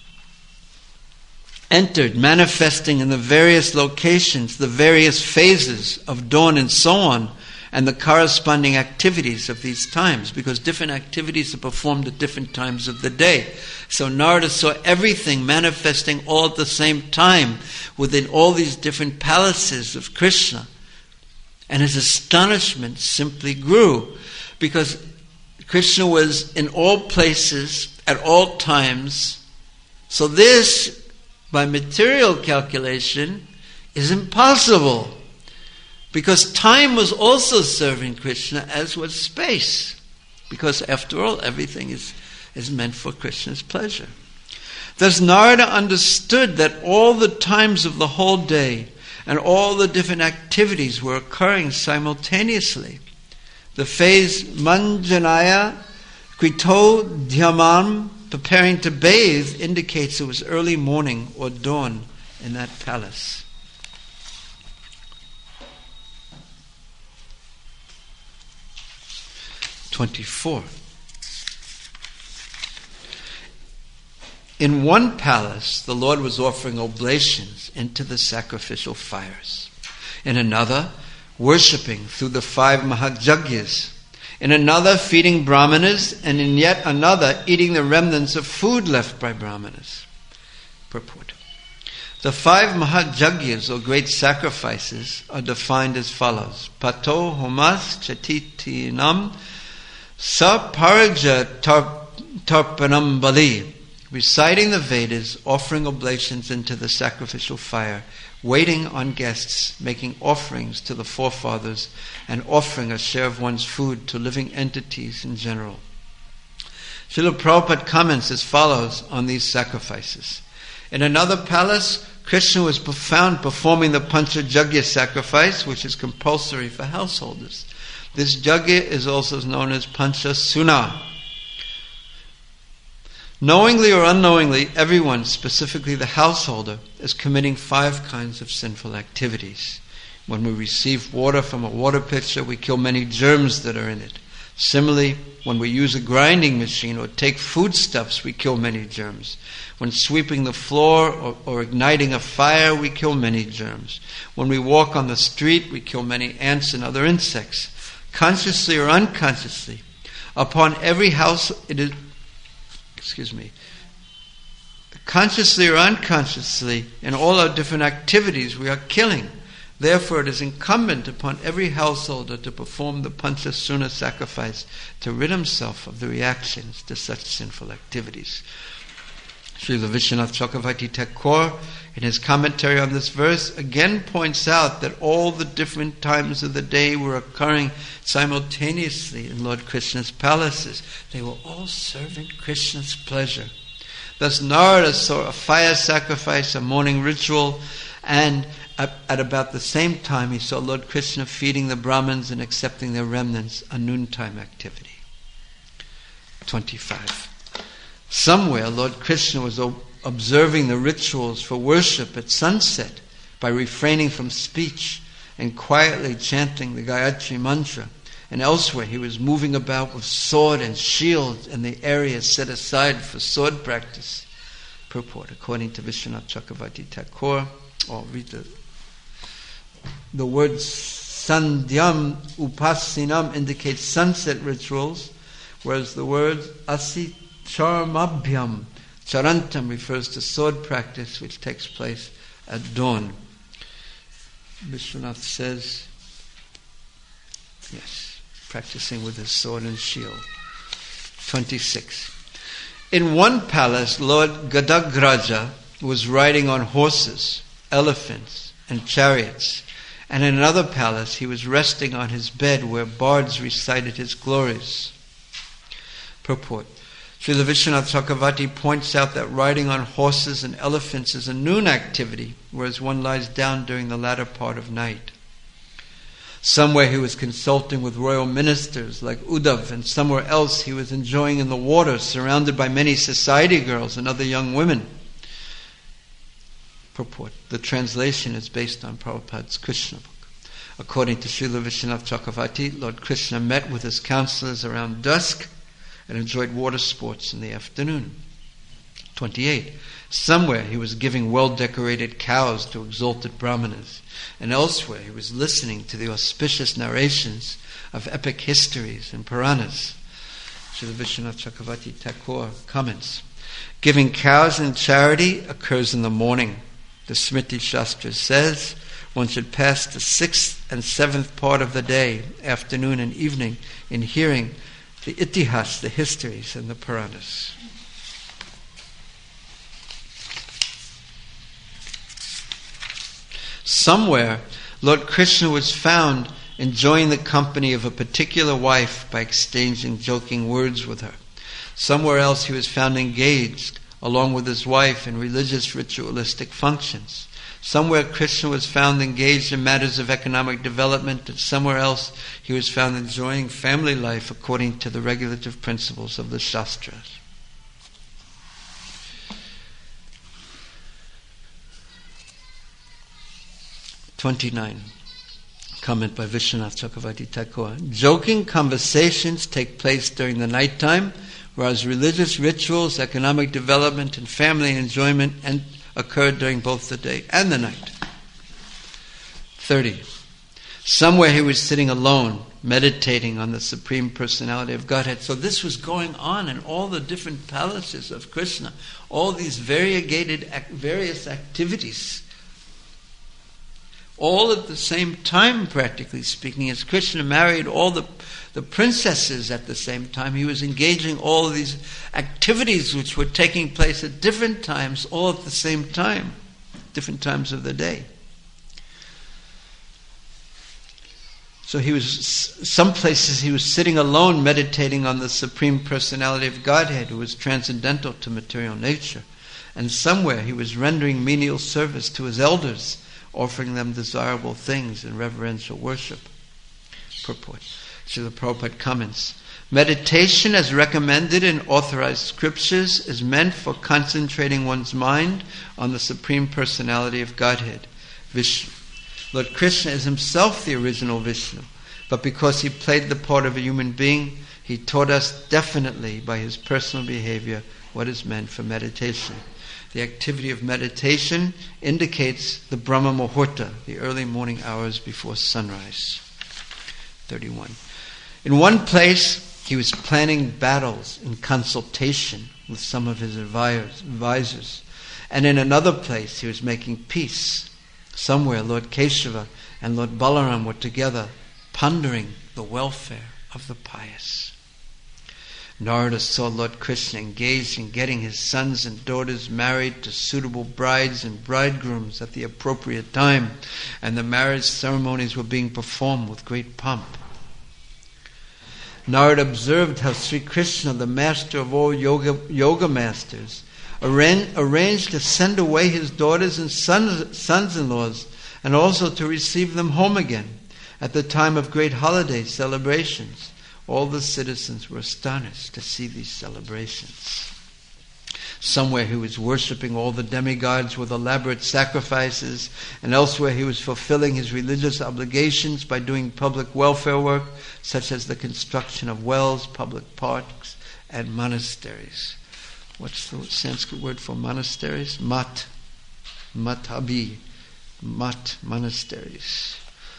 entered, manifesting in the various locations, the various phases of dawn and so on, and the corresponding activities of these times, because different activities are performed at different times of the day. So Narada saw everything manifesting all at the same time within all these different palaces of Krishna. And his astonishment simply grew, because Krishna was in all places at all times. So this, by material calculation, is impossible, because time was also serving Krishna, as was space, because after all, everything is, is meant for Krishna's pleasure. Thus Narada understood that all the times of the whole day and all the different activities were occurring simultaneously. The phase Manjanaya Krito Dhyamam, preparing to bathe, indicates it was early morning or dawn in that palace. twenty-four. In one palace, the Lord was offering oblations into the sacrificial fires. In another, worshipping through the five Mahajagyas. In another, feeding Brahmanas, and in yet another, eating the remnants of food left by Brahmanas. Purport. The five Mahajagyas, or great sacrifices, are defined as follows. Pato homas chatitinam saparaja tarpanam bali. Reciting the Vedas, offering oblations into the sacrificial fire, waiting on guests, making offerings to the forefathers, and offering a share of one's food to living entities in general. Srila Prabhupada comments as follows on these sacrifices. In another palace, Krishna was found performing the Panchajagya sacrifice, which is compulsory for householders. This Jagya is also known as Panchasuna. Knowingly or unknowingly, everyone, specifically the householder, is committing five kinds of sinful activities. When we receive water from a water pitcher, we kill many germs that are in it. Similarly, when we use a grinding machine or take foodstuffs, we kill many germs. When sweeping the floor or, or igniting a fire, we kill many germs. When we walk on the street, we kill many ants and other insects. Consciously or unconsciously, upon every house, it is Excuse me. Consciously or unconsciously, in all our different activities, we are killing. Therefore, it is incumbent upon every householder to perform the Panchasuna sacrifice to rid himself of the reactions to such sinful activities. Srila Vishwanath Chakravarti Thakur, in his commentary on this verse, again points out that all the different times of the day were occurring simultaneously in Lord Krishna's palaces. They were all serving Krishna's pleasure. Thus Narada saw a fire sacrifice, a morning ritual, and at, at about the same time he saw Lord Krishna feeding the Brahmins and accepting their remnants, a noontime activity. twenty-five. Somewhere Lord Krishna was observing the rituals for worship at sunset by refraining from speech and quietly chanting the Gayatri Mantra. And elsewhere he was moving about with sword and shield in the area set aside for sword practice. Purport, according to Vishwanath Chakravarti Thakur, or read the, the word Sandhyam Upasinam indicates sunset rituals, whereas the word Asi Charmabhyam, Charantam, refers to sword practice which takes place at dawn. Vishwanath says, yes, practicing with his sword and shield. twenty-six. In one palace, Lord Gadagraja was riding on horses, elephants, and chariots, and in another palace he was resting on his bed where bards recited his glories. Purport. Srila Vishwanath Chakravarti points out that riding on horses and elephants is a noon activity, whereas one lies down during the latter part of night. Somewhere he was consulting with royal ministers like Uddhav, and somewhere else he was enjoying in the water, surrounded by many society girls and other young women. Purport. The translation is based on Prabhupada's Krishna book. According to Srila Vishwanath Chakravarti, Lord Krishna met with his counselors around dusk and enjoyed water sports in the afternoon. twenty-eight. Somewhere he was giving well-decorated cows to exalted brahmanas, and elsewhere he was listening to the auspicious narrations of epic histories and Puranas. Srila Vishwanath Chakravarti Thakur comments, giving cows in charity occurs in the morning. The Smriti Shastra says one should pass the sixth and seventh part of the day, afternoon and evening, in hearing the itihas, the histories, and the Puranas. Somewhere, Lord Krishna was found enjoying the company of a particular wife by exchanging joking words with her. Somewhere else he was found engaged, along with his wife, in religious ritualistic functions. Somewhere Krishna was found engaged in matters of economic development, and somewhere else he was found enjoying family life according to the regulative principles of the Shastras. twenty-nine. Comment by Vishwanath Chakravarti Thakur. Joking conversations take place during the nighttime, whereas religious rituals, economic development, and family enjoyment and occur during both the day and the night. thirty. Somewhere he was sitting alone, meditating on the Supreme Personality of Godhead. So this was going on in all the different palaces of Krishna, all these variegated, various activities, all at the same time, practically speaking. As Krishna married all the, the princesses at the same time, he was engaging all of these activities which were taking place at different times, all at the same time, different times of the day. So he was, some places he was sitting alone meditating on the Supreme Personality of Godhead, who was transcendental to material nature. And somewhere he was rendering menial service to his elders, offering them desirable things in reverential worship. Purport. Srila Prabhupada comments. Meditation as recommended in authorized scriptures is meant for concentrating one's mind on the Supreme Personality of Godhead, Vishnu. Lord Krishna is himself the original Vishnu, but because he played the part of a human being, he taught us definitely by his personal behavior what is meant for meditation. The activity of meditation indicates the Brahma Muhurta, the early morning hours before sunrise. thirty-one. In one place, he was planning battles in consultation with some of his advisors, and in another place, he was making peace. Somewhere, Lord Keshava and Lord Balaram were together, pondering the welfare of the pious. Narada saw Lord Krishna engaged in getting his sons and daughters married to suitable brides and bridegrooms at the appropriate time, and the marriage ceremonies were being performed with great pomp. Narada observed how Sri Krishna, the master of all yoga, yoga masters, arranged, arranged to send away his daughters and sons, sons-in-laws, and also to receive them home again at the time of great holiday celebrations. All the citizens were astonished to see these celebrations. Somewhere he was worshipping all the demigods with elaborate sacrifices, and elsewhere he was fulfilling his religious obligations by doing public welfare work, such as the construction of wells, public parks, and monasteries. What's the Sanskrit word for monasteries? Mat. Matabi. Mat, monasteries.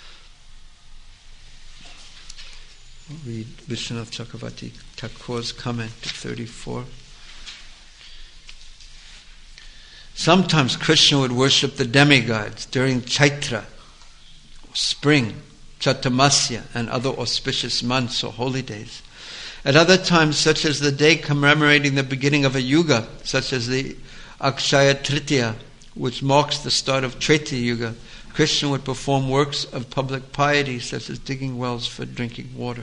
We'll read Vishwanath Chakravarti Thakur's comment to thirty-four. Sometimes Krishna would worship the demigods during Chaitra, spring, Chatamasya, and other auspicious months or holy days. At other times, such as the day commemorating the beginning of a yuga, such as the Akshaya Tritiya, which marks the start of Treta Yuga, Krishna would perform works of public piety, such as digging wells for drinking water.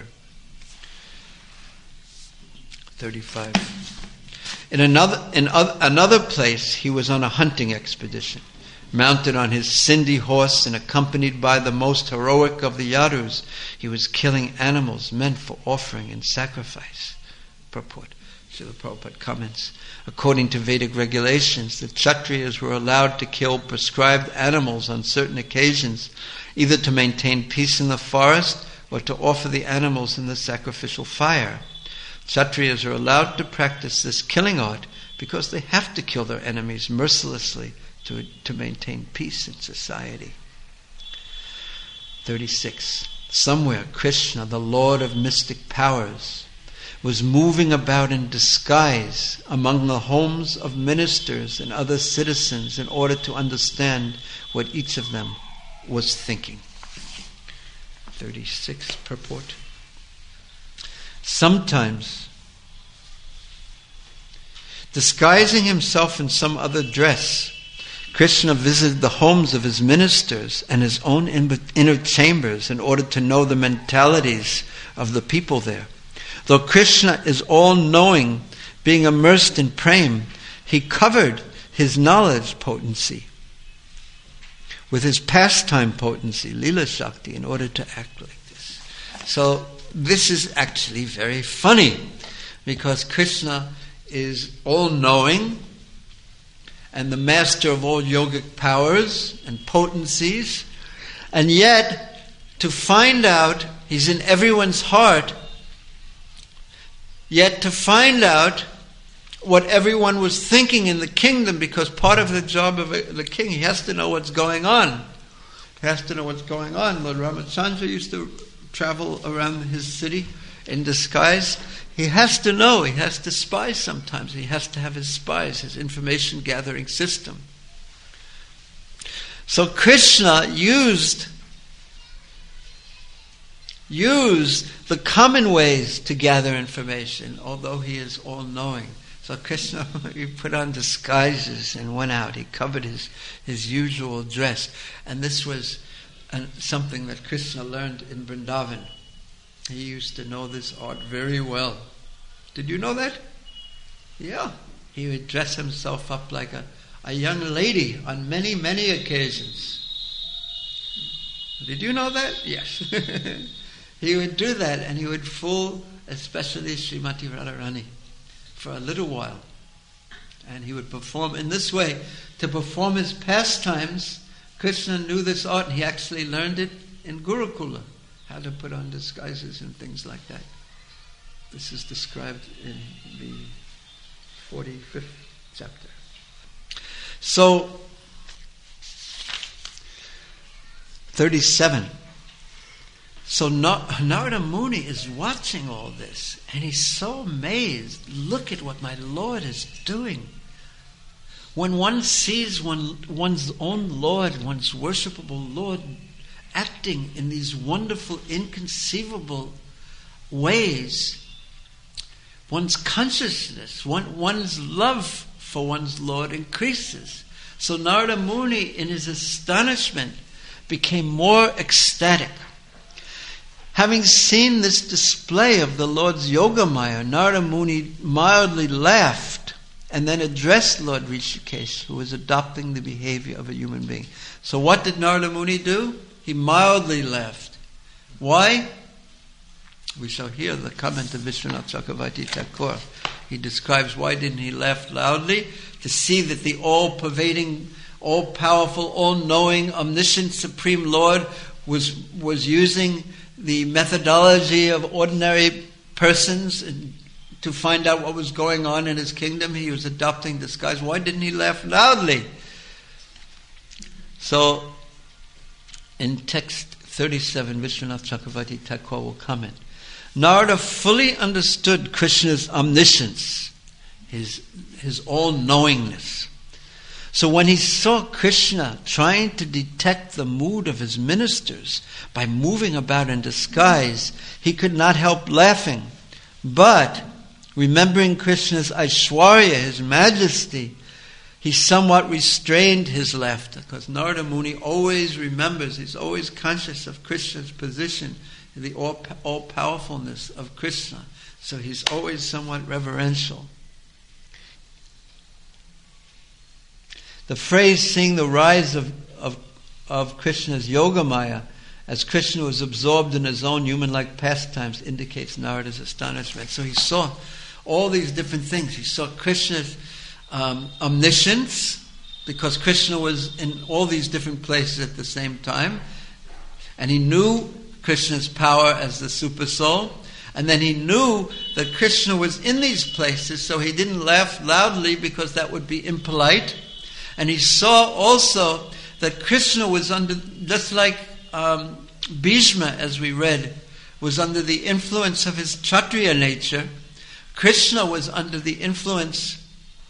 thirty-five. In another, in other, another place, he was on a hunting expedition, mounted on his Sindhi horse and accompanied by the most heroic of the Yadus. He was killing animals meant for offering and sacrifice. Purport. Srila Prabhupada comments. According to Vedic regulations, the Kshatriyas were allowed to kill prescribed animals on certain occasions, either to maintain peace in the forest or to offer the animals in the sacrificial fire. Kshatriyas are allowed to practice this killing art because they have to kill their enemies mercilessly to, to maintain peace in society. thirty-six. Somewhere Krishna, the Lord of mystic powers, was moving about in disguise among the homes of ministers and other citizens in order to understand what each of them was thinking. thirty-six. Purport. Sometimes, disguising himself in some other dress, Krishna visited the homes of his ministers and his own inner chambers in order to know the mentalities of the people there. Though Krishna is all-knowing, being immersed in prema, he covered his knowledge potency with his pastime potency, Lila Shakti, in order to act like this. So this is actually very funny, because Krishna is all-knowing and the master of all yogic powers and potencies, and yet to find out, he's in everyone's heart, yet to find out what everyone was thinking in the kingdom, because part of the job of the king, he has to know what's going on. He has to know what's going on. Lord Ramachandra used to travel around his city in disguise. He has to know, he has to spy sometimes. He has to have his spies, his information gathering system. So Krishna used, used the common ways to gather information, although he is all-knowing. So Krishna, he put on disguises and went out. He covered his, his usual dress. And this was an, something that Krishna learned in Vrindavan. He used to know this art very well. Did you know that? Yeah. He would dress himself up like a, a young lady on many, many occasions. Did you know that? Yes. He would do that, and he would fool especially Srimati Radharani for a little while. And he would perform in this way. To perform his pastimes, Krishna knew this art, and he actually learned it in Gurukula, how to put on disguises and things like that. This is described in the forty-fifth chapter. So, thirty-seven. So Narada Muni is watching all this, and he's so amazed. Look at what my Lord is doing. When one sees one, one's own Lord, one's worshipable Lord, acting in these wonderful, inconceivable ways, one's consciousness, one, one's love for one's Lord increases. So Narada Muni, in his astonishment, became more ecstatic. Having seen this display of the Lord's Yogamaya, Narada Muni mildly laughed and then addressed Lord Rishikesh, who was adopting the behavior of a human being. So what did Narada Muni do? He mildly laughed. Why? We shall hear the comment of Vishwanath Chakravarti Thakur. He describes why didn't he laugh loudly? To see that the all-pervading, all-powerful, all-knowing, omniscient Supreme Lord was was using the methodology of ordinary persons to find out what was going on in his kingdom. He was adopting disguise. Why didn't he laugh loudly? So, in text thirty-seven, Vishwanath Chakravarti Thakur will comment. Narada fully understood Krishna's omniscience, his, his all-knowingness. So when he saw Krishna trying to detect the mood of his ministers by moving about in disguise, he could not help laughing. But, remembering Krishna's Aishwarya, his majesty, he somewhat restrained his laughter, because Narada Muni always remembers, he's always conscious of Krishna's position, the all, all-powerfulness of Krishna. So he's always somewhat reverential. The phrase, seeing the rise of, of, of Krishna's Yogamaya, as Krishna was absorbed in his own human-like pastimes, indicates Narada's astonishment. So he saw all these different things. He saw Krishna's um, omniscience, because Krishna was in all these different places at the same time. And he knew Krishna's power as the super soul. And then he knew that Krishna was in these places, so he didn't laugh loudly because that would be impolite. And he saw also that Krishna was under, just like um, Bhishma, as we read, was under the influence of his Kshatriya nature. Krishna was under the influence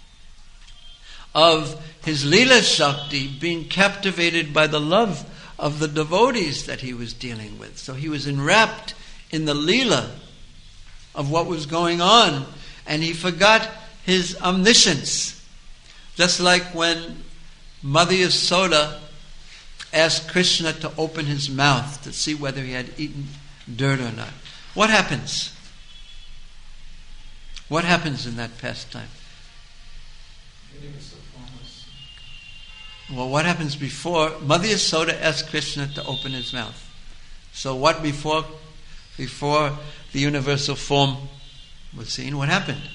of his Leela Shakti, being captivated by the love of the devotees that he was dealing with. So he was enwrapped in the Leela of what was going on, and he forgot his omniscience. Just like when Mother Yasoda asked Krishna to open his mouth to see whether he had eaten dirt or not. What happens? What happens in that pastime? Well, what happens before? Mother Yasoda asked Krishna to open his mouth. So what before, before the universal form was seen? What happened?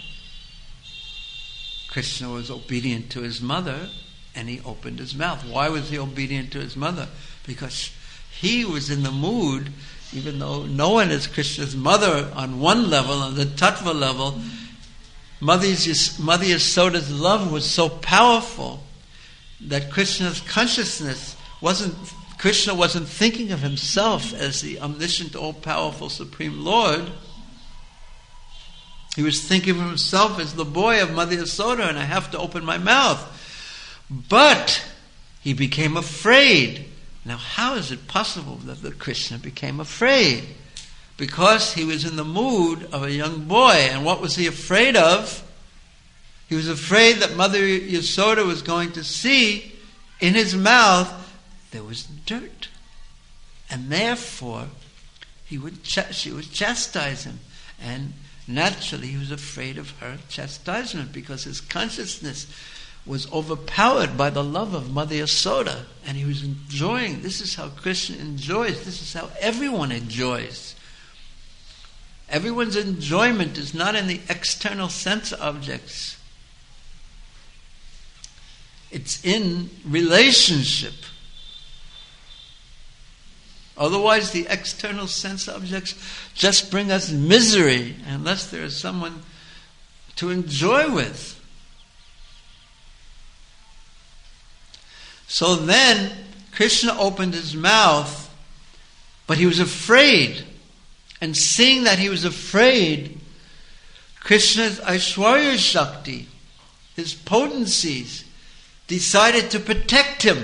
Krishna was obedient to his mother, and he opened his mouth. Why was he obedient to his mother? Because he was in the mood, even though no one is Krishna's mother on one level, on the tattva level, Mother Yasoda's love was so powerful that Krishna's consciousness wasn't, Krishna wasn't thinking of himself as the omniscient, all-powerful Supreme Lord. He was thinking of himself as the boy of Mother Yasoda, and I have to open my mouth. But he became afraid. Now, how is it possible that the Krishna became afraid? Because he was in the mood of a young boy. And what was he afraid of? He was afraid that Mother Yasoda was going to see in his mouth there was dirt. And therefore, he would ch- she would chastise him. And naturally, he was afraid of her chastisement because his consciousness was overpowered by the love of Mother Yasoda. And he was enjoying. This is how Krishna enjoys. This is how everyone enjoys. Everyone's enjoyment is not in the external sense objects. It's in relationship. Otherwise, the external sense objects just bring us misery unless there is someone to enjoy with. So then, Krishna opened his mouth, but he was afraid. And seeing that he was afraid, Krishna's Aishwarya Shakti, his potencies, decided to protect him.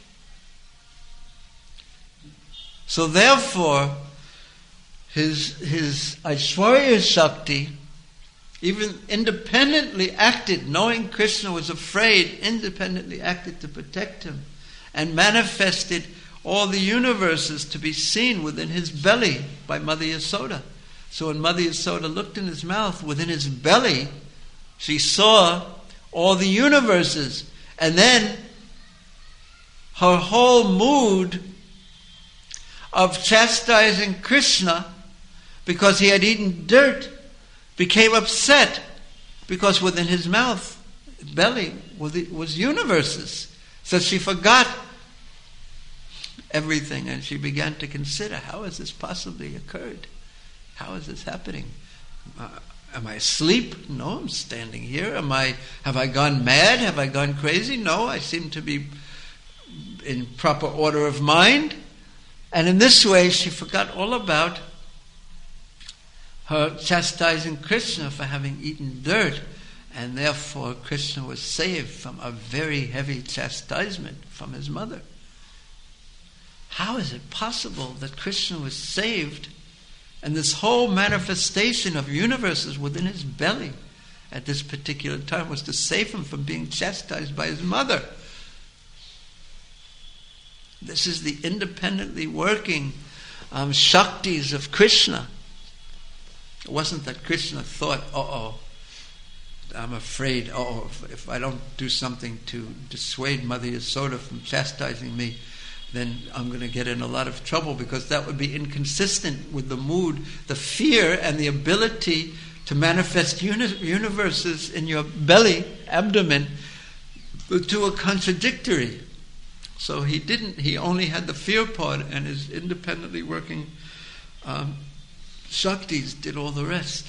So therefore, his, his Aishwarya Shakti even independently acted, knowing Krishna was afraid, independently acted to protect him and manifested all the universes to be seen within his belly by Mother Yasoda. So when Mother Yasoda looked in his mouth, within his belly, she saw all the universes. And then her whole mood of chastising Krishna because he had eaten dirt became upset, because within his mouth, belly, was universes. So she forgot everything, and she began to consider, how has this possibly occurred? How is this happening? Uh, am I asleep? No, I'm standing here. Am I? Have I gone mad? Have I gone crazy? No, I seem to be in proper order of mind. And in this way, she forgot all about her chastising Krishna for having eaten dirt, and therefore Krishna was saved from a very heavy chastisement from his mother. How is it possible that Krishna was saved and this whole manifestation of universes within his belly at this particular time was to save him from being chastised by his mother? This is the independently working um, Shaktis of Krishna. It wasn't that Krishna thought, uh-oh, I'm afraid, uh-oh, if, if I don't do something to dissuade Mother Yasoda from chastising me, then I'm going to get in a lot of trouble, because that would be inconsistent with the mood, the fear, and the ability to manifest uni- universes in your belly, abdomen. The two are contradictory. So he didn't, he only had the fear part, and his independently working um, Shaktis did all the rest.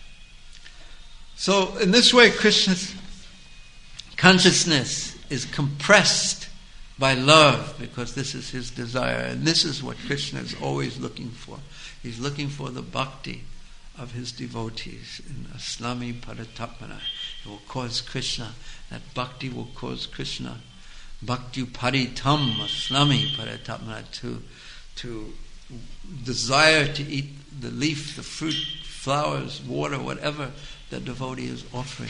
So in this way, Krishna's consciousness is compressed by love, because this is his desire, and this is what Krishna is always looking for. He's looking for the bhakti of his devotees. In Aslami Paratapana, it will cause Krishna, that bhakti will cause Krishna, bhakti paritam Aslami Paratapana, to, to desire to eat the leaf, the fruit, flowers, water, whatever the devotee is offering.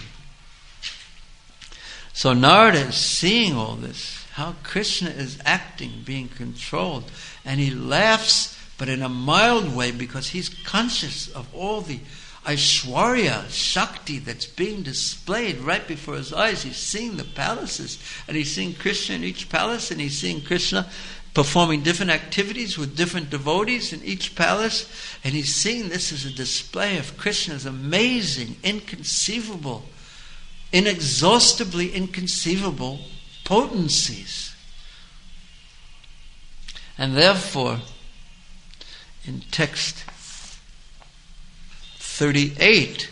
So Narada is seeing all this, how Krishna is acting, being controlled, and he laughs, but in a mild way, because he's conscious of all the Aishwarya Shakti that's being displayed right before his eyes. He's seeing the palaces, and he's seeing Krishna in each palace, and he's seeing Krishna performing different activities with different devotees in each palace, and he's seeing this as a display of Krishna's amazing, inconceivable, inexhaustibly inconceivable potencies. And therefore, in text thirty-eight,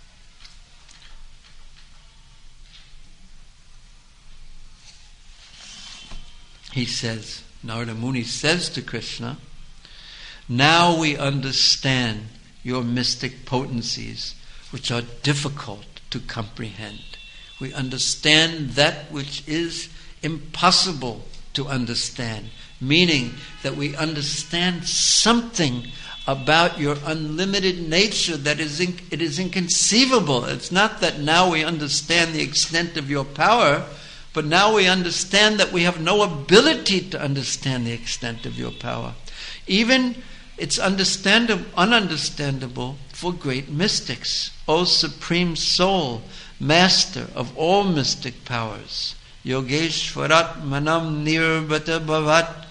he says, Narada Muni says to Krishna, now we understand your mystic potencies, which are difficult to comprehend. We understand that which is impossible to understand, meaning that we understand something about your unlimited nature that is in, it is inconceivable. It's not that now we understand the extent of your power, but now we understand that we have no ability to understand the extent of your power. Even it's understandable, ununderstandable for great mystics. O Supreme Soul, Master of all mystic powers, Yogeshwarat Manam Nirbata Bhavat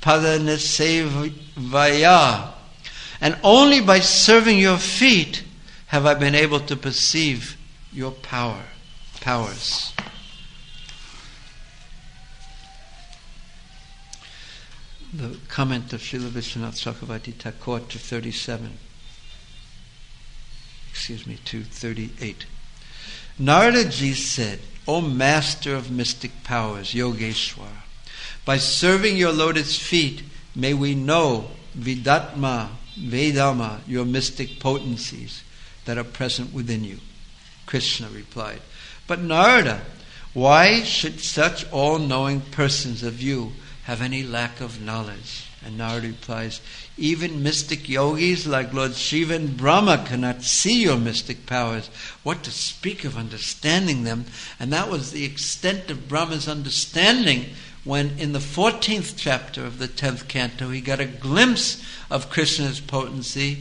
Padanesevaya. And only by serving your feet have I been able to perceive your power, powers. The comment of Srila Vishwanath Chakravarti Thakur to thirty-seven. Excuse me, to thirty-eight. Narada Ji said, O Master of mystic powers, Yogeshwara, by serving your lotus feet, may we know Vidatma, Vedama, your mystic potencies that are present within you. Krishna replied, but Narada, why should such all-knowing persons of you have any lack of knowledge? And Narada replies, even mystic yogis like Lord Shiva and Brahma cannot see your mystic powers. What to speak of understanding them? And that was the extent of Brahma's understanding when in the fourteenth chapter of the tenth canto he got a glimpse of Krishna's potency.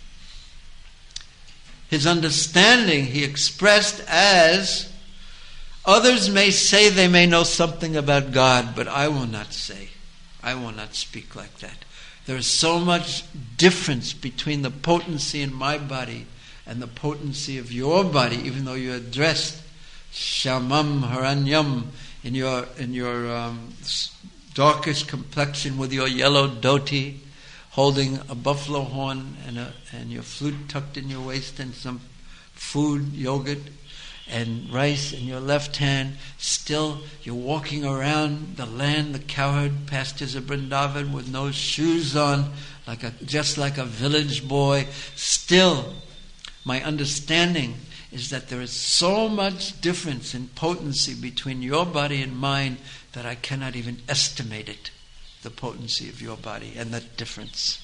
His understanding he expressed as, others may say they may know something about God, but I will not say. I will not speak like that. There is so much difference between the potency in my body and the potency of your body, even though you are dressed shamam haranyam in your in your um, darkish complexion with your yellow dhoti, holding a buffalo horn and a, and your flute tucked in your waist and some food, yogurt, and rice in your left hand. Still, you're walking around the land, the cowherd pastures of Vrindavan with no shoes on, like a, just like a village boy. Still, my understanding is that there is so much difference in potency between your body and mine that I cannot even estimate it, the potency of your body and that difference.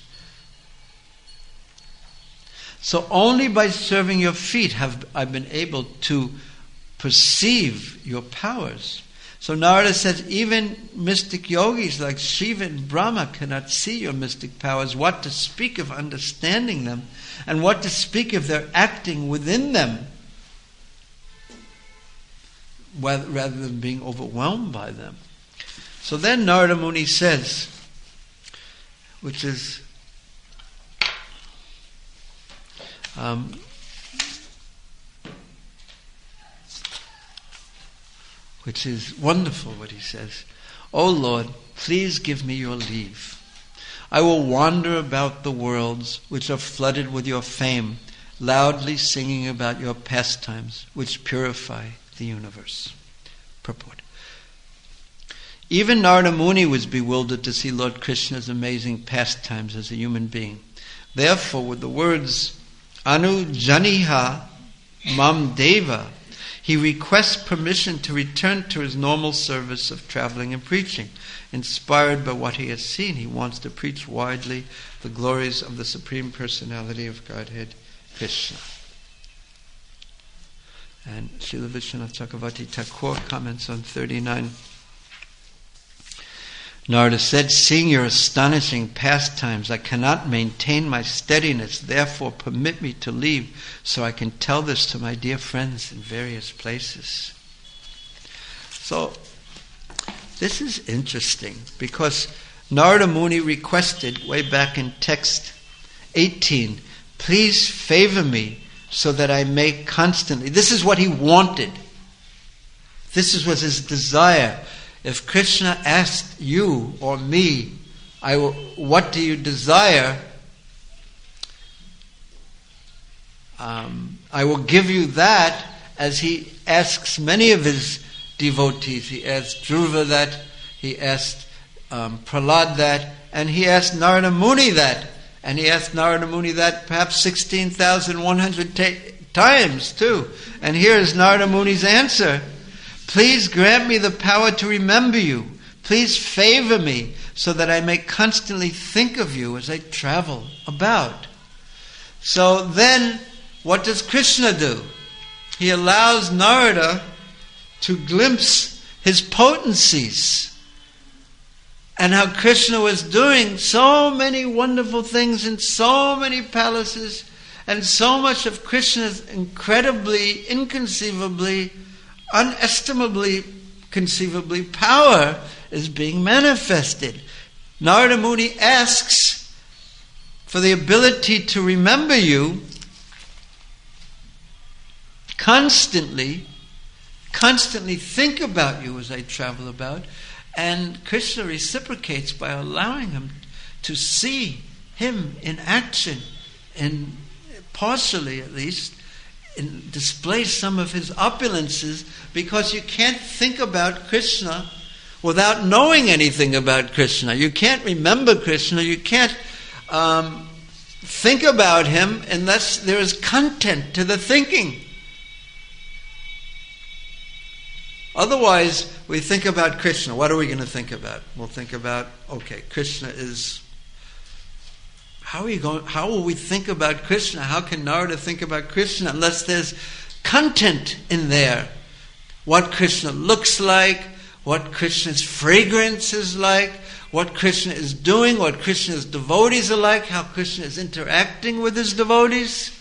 So only by serving your feet have I been able to perceive your powers. So Narada says, even mystic yogis like Shiva and Brahma cannot see your mystic powers. What to speak of understanding them, and what to speak of their acting within them, rather than being overwhelmed by them. So then Narada Muni says, which is Um, which is wonderful what he says. O Lord, please give me your leave. I will wander about the worlds which are flooded with your fame, loudly singing about your pastimes which purify the universe. Purport. Even Narada Muni was bewildered to see Lord Krishna's amazing pastimes as a human being. Therefore, with the words Anu Janiha Mam Deva, he requests permission to return to his normal service of traveling and preaching. Inspired by what he has seen, he wants to preach widely the glories of the Supreme Personality of Godhead, Krishna. And Srila Vishwanath Chakravarti Thakur comments on thirty-nine. Narada said, seeing your astonishing pastimes, I cannot maintain my steadiness. Therefore, permit me to leave so I can tell this to my dear friends in various places. So, this is interesting because Narada Muni requested way back in text eighteen, please favor me so that I may constantly. This is what he wanted. This was his desire. If Krishna asked you or me, I will, what do you desire? um, I will give you that, as he asks many of his devotees. He asked Dhruva that, he asked um, Prahlad that, and he asked Narada Muni that. And he asked Narada Muni that perhaps sixteen thousand one hundred ta- times too. And here is Narada Muni's answer. Please grant me the power to remember you. Please favor me so that I may constantly think of you as I travel about. So then, what does Krishna do? He allows Narada to glimpse his potencies and how Krishna was doing so many wonderful things in so many palaces, and so much of Krishna's incredibly, inconceivably, unestimably, conceivably power is being manifested. Narada Muni asks for the ability to remember you constantly, constantly think about you as I travel about, and Krishna reciprocates by allowing him to see him in action, and partially at least, in display some of his opulences, because you can't think about Krishna without knowing anything about Krishna. You can't remember Krishna, you can't um, think about him unless there is content to the thinking. Otherwise, we think about Krishna. What are we going to think about? We'll think about, okay, Krishna is... How are you going? How will we think about Krishna? How can Narada think about Krishna unless there's content in there? What Krishna looks like, what Krishna's fragrance is like, what Krishna is doing, what Krishna's devotees are like, how Krishna is interacting with his devotees,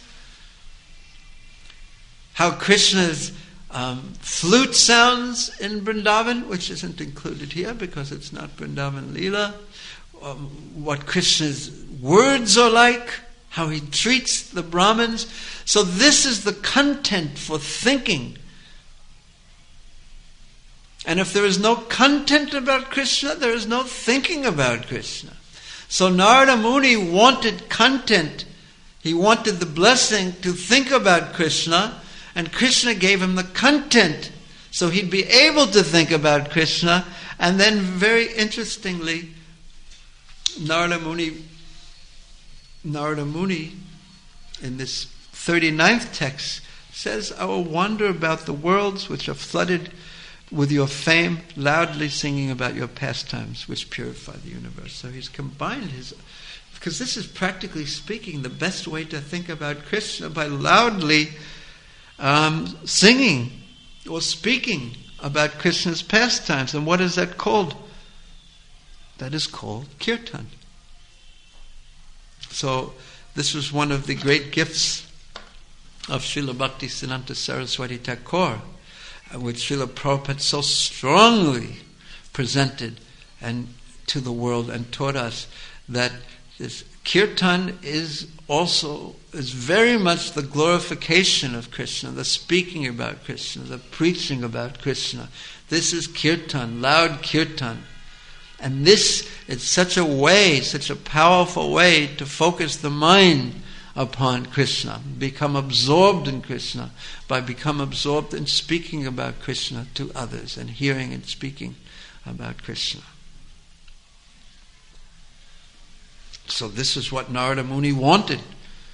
how Krishna's um, flute sounds in Vrindavan, which isn't included here because it's not Vrindavan Leela, um, what Krishna's words are like, how he treats the Brahmins. So this is the content for thinking. And if there is no content about Krishna, there is no thinking about Krishna. So Narada Muni wanted content. He wanted the blessing to think about Krishna, and Krishna gave him the content so he'd be able to think about Krishna. And then, very interestingly, Narada Muni Narada Muni, in this thirty-ninth text, says, I will wander about the worlds which are flooded with your fame, loudly singing about your pastimes which purify the universe. So he's combined his... Because this is, practically speaking, the best way to think about Krishna, by loudly um, singing or speaking about Krishna's pastimes. And what is that called? That is called kirtan. So this was one of the great gifts of Srila Bhaktisiddhanta Saraswati Thakur, which Srila Prabhupada so strongly presented and to the world and taught us, that this kirtan is also is very much the glorification of Krishna, the speaking about Krishna, the preaching about Krishna. This is kirtan, loud kirtan. And this is such a way, such a powerful way to focus the mind upon Krishna, become absorbed in Krishna, by become absorbed in speaking about Krishna to others and hearing and speaking about Krishna. So this is what Narada Muni wanted.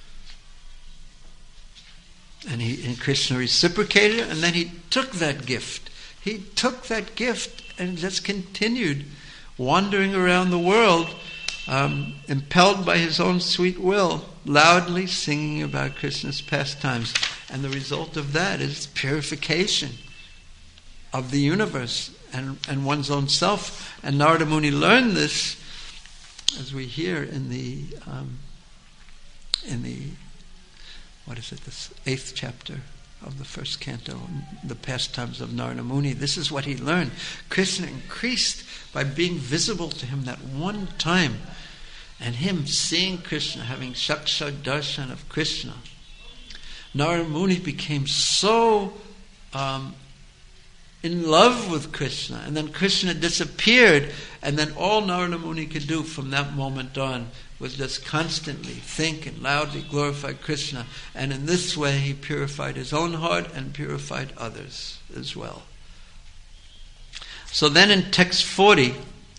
And, he, and Krishna reciprocated, and then he took that gift. He took that gift and just continued wandering around the world, um, impelled by his own sweet will, loudly singing about Krishna's pastimes. And the result of that is purification of the universe and, and one's own self. And Narada Muni learned this, as we hear in the um, in the what is it, this eighth chapter of the first canto, the pastimes of Narada Muni. This is what he learned. Krishna increased by being visible to him that one time, and him seeing Krishna, having Saksha Darshan of Krishna. Narada Muni became so um, in love with Krishna. And then Krishna disappeared, and then all Narada Muni could do from that moment on was just constantly think and loudly glorify Krishna. And in this way he purified his own heart and purified others as well. So then in text forty,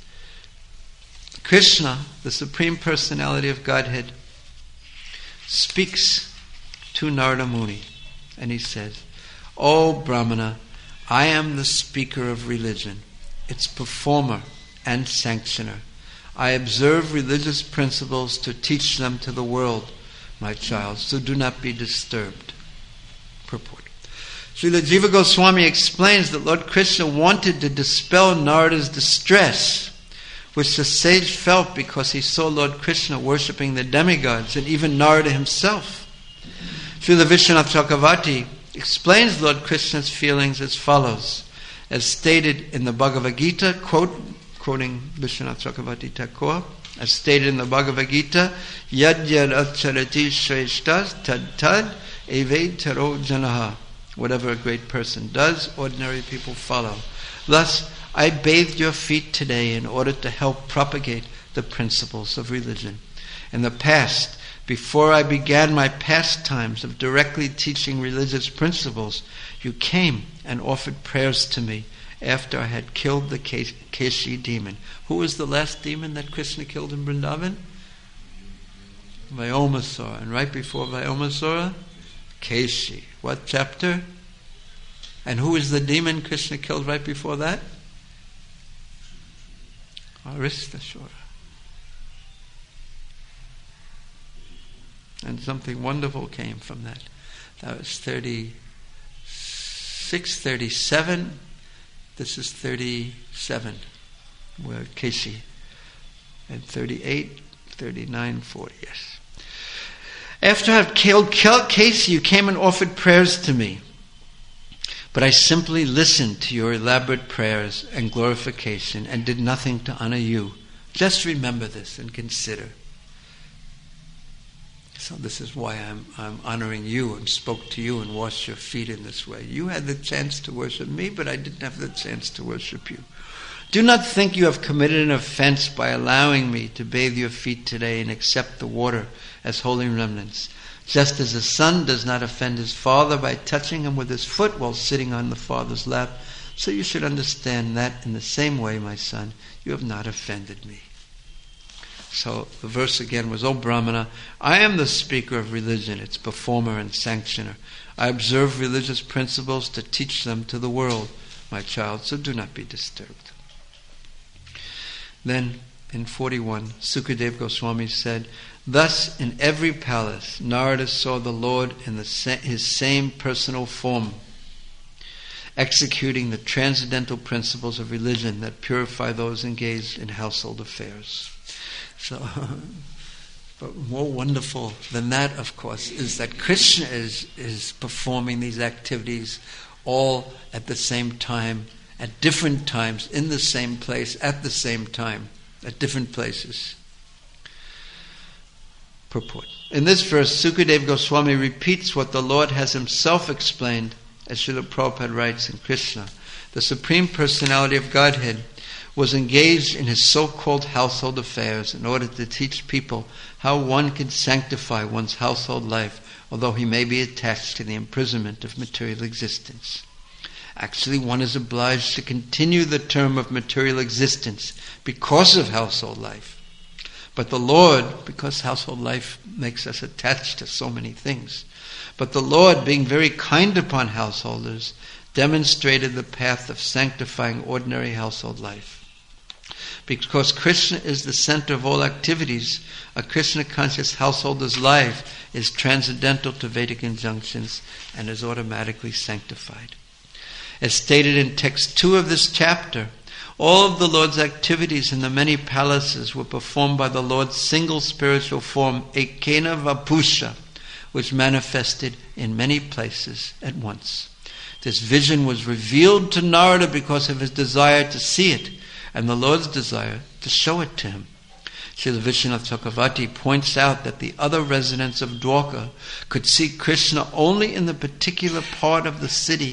Krishna, the Supreme Personality of Godhead, speaks to Narada Muni, and he says, "O Brahmana, I am the speaker of religion, its performer and sanctioner. I observe religious principles to teach them to the world, my child, so do not be disturbed." Purport. Srila Jiva Goswami explains that Lord Krishna wanted to dispel Narada's distress, which the sage felt because he saw Lord Krishna worshipping the demigods and even Narada himself. Srila Vishwanath Chakravarti explains Lord Krishna's feelings as follows, as stated in the Bhagavad Gita, quote, quoting Vishwanath Chakravarti Thakur, as stated in the Bhagavad Gita, "Yad yad acharati shreshtas tad tad eve taro janaha." Whatever a great person does, ordinary people follow. Thus, I bathed your feet today in order to help propagate the principles of religion. In the past, before I began my pastimes of directly teaching religious principles, you came and offered prayers to me after I had killed the Keshi demon. Who was the last demon that Krishna killed in Vrindavan? Vyomasura. And right before Vyomasura, Keshi. What chapter? And who is the demon Krishna killed right before that? Aristasura. And something wonderful came from that. That was thirty-six, thirty-seven. This is thirty-seven, where Keshi. And thirty-eight, thirty-nine, forty, yes. After I had killed Keshi, you came and offered prayers to me. But I simply listened to your elaborate prayers and glorification and did nothing to honor you. Just remember this and consider. So this is why I'm, I'm honoring you and spoke to you and washed your feet in this way. You had the chance to worship me, but I didn't have the chance to worship you. Do not think you have committed an offense by allowing me to bathe your feet today and accept the water as holy remnants. Just as a son does not offend his father by touching him with his foot while sitting on the father's lap, so you should understand that in the same way, my son, you have not offended me. So the verse again was, O Brahmana, I am the speaker of religion, its performer and sanctioner. I observe religious principles to teach them to the world, my child, so do not be disturbed. Then in forty-one, Sukadeva Goswami said, thus in every palace Narada saw the Lord in the sa- his same personal form, executing the transcendental principles of religion that purify those engaged in household affairs. So, but more wonderful than that, of course, is that Krishna is, is performing these activities all at the same time, at different times, in the same place, at the same time, at different places. Purport. In this verse, Sukadeva Goswami repeats what the Lord has himself explained, as Srila Prabhupada writes in Krishna. The Supreme Personality of Godhead was engaged in his so-called household affairs in order to teach people how one can sanctify one's household life, although he may be attached to the imprisonment of material existence. Actually, one is obliged to continue the term of material existence because of household life. But the Lord, because household life makes us attached to so many things, but the Lord, being very kind upon householders, demonstrated the path of sanctifying ordinary household life. Because Krishna is the center of all activities, a Krishna-conscious householder's life is transcendental to Vedic injunctions and is automatically sanctified. As stated in text two of this chapter, all of the Lord's activities in the many palaces were performed by the Lord's single spiritual form, Ekena Vapusha, which manifested in many places at once. This vision was revealed to Narada because of his desire to see it, and the Lord's desire to show it to him. Srila Vishwanath Chakravarti points out that the other residents of Dwarka could see Krishna only in the particular part of the city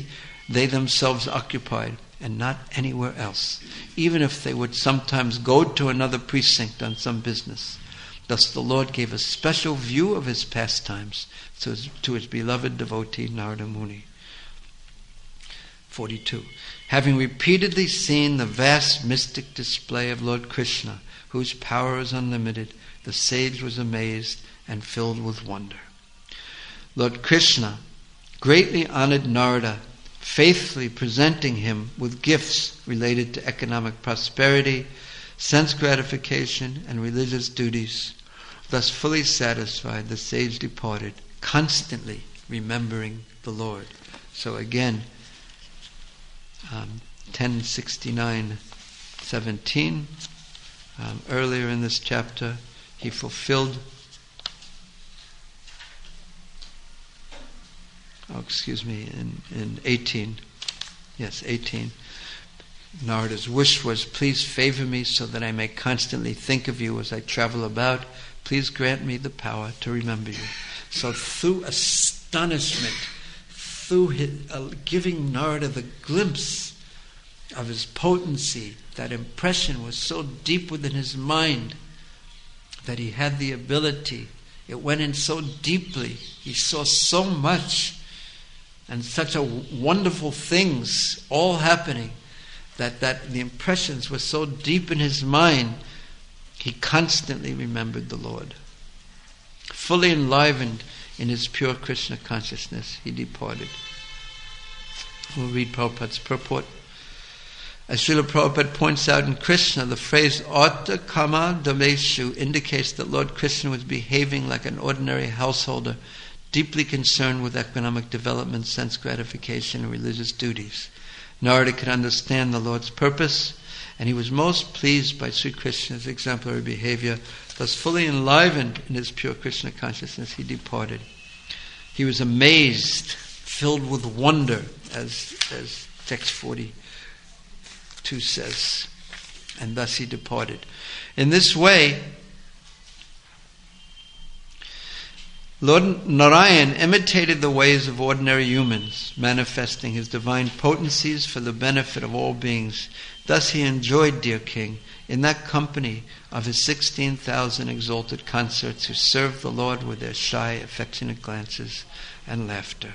they themselves occupied, and not anywhere else, even if they would sometimes go to another precinct on some business. Thus the Lord gave a special view of his pastimes to his, to his beloved devotee Narada Muni. forty-two. Having repeatedly seen the vast mystic display of Lord Krishna, whose power is unlimited, the sage was amazed and filled with wonder. Lord Krishna greatly honored Narada, faithfully presenting him with gifts related to economic prosperity, sense gratification, and religious duties. Thus fully satisfied, the sage departed, constantly remembering the Lord. So again, um, ten sixty-nine seventeen, um, earlier in this chapter, he fulfilled Oh, excuse me, in, in eighteen, yes, eighteen, Narada's wish was, please favor me so that I may constantly think of you as I travel about. Please grant me the power to remember you. So through astonishment, through his, uh, giving Narada the glimpse of his potency, that impression was so deep within his mind that he had the ability, it went in so deeply, he saw so much, and such a wonderful things all happening, that, that the impressions were so deep in his mind, he constantly remembered the Lord. Fully enlivened in his pure Krishna consciousness, he departed. We'll read Prabhupada's purport. As Srila Prabhupada points out in Krishna, the phrase Artha Kama Dameshu indicates that Lord Krishna was behaving like an ordinary householder, deeply concerned with economic development, sense gratification, and religious duties. Narada could understand the Lord's purpose, and he was most pleased by Sri Krishna's exemplary behavior. Thus fully enlivened in his pure Krishna consciousness, he departed. He was amazed, filled with wonder, as, as text forty-two says, and thus he departed. In this way, Lord Narayan imitated the ways of ordinary humans, manifesting his divine potencies for the benefit of all beings. Thus he enjoyed, dear King, in that company of his sixteen thousand exalted consorts who served the Lord with their shy, affectionate glances and laughter.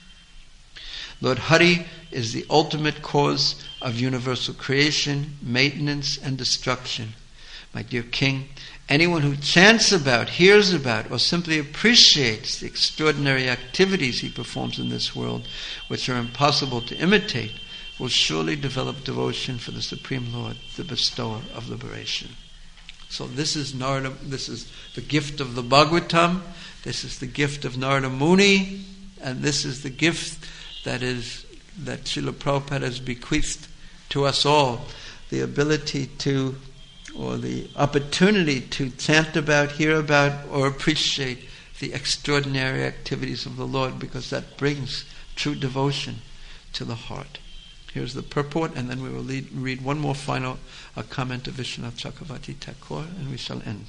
Lord Hari is the ultimate cause of universal creation, maintenance, and destruction. My dear King, anyone who chants about, hears about, or simply appreciates the extraordinary activities he performs in this world, which are impossible to imitate, will surely develop devotion for the Supreme Lord, the bestower of liberation. So this is Narada, this is the gift of the Bhagavatam, this is the gift of Narada Muni, and this is the gift that is that Srila Prabhupada has bequeathed to us all, the ability to, or the opportunity to chant about, hear about, or appreciate the extraordinary activities of the Lord, because that brings true devotion to the heart. Here's the purport, and then we will lead, read one more final uh, comment of Vishwanath Chakravarti Thakur, and we shall end.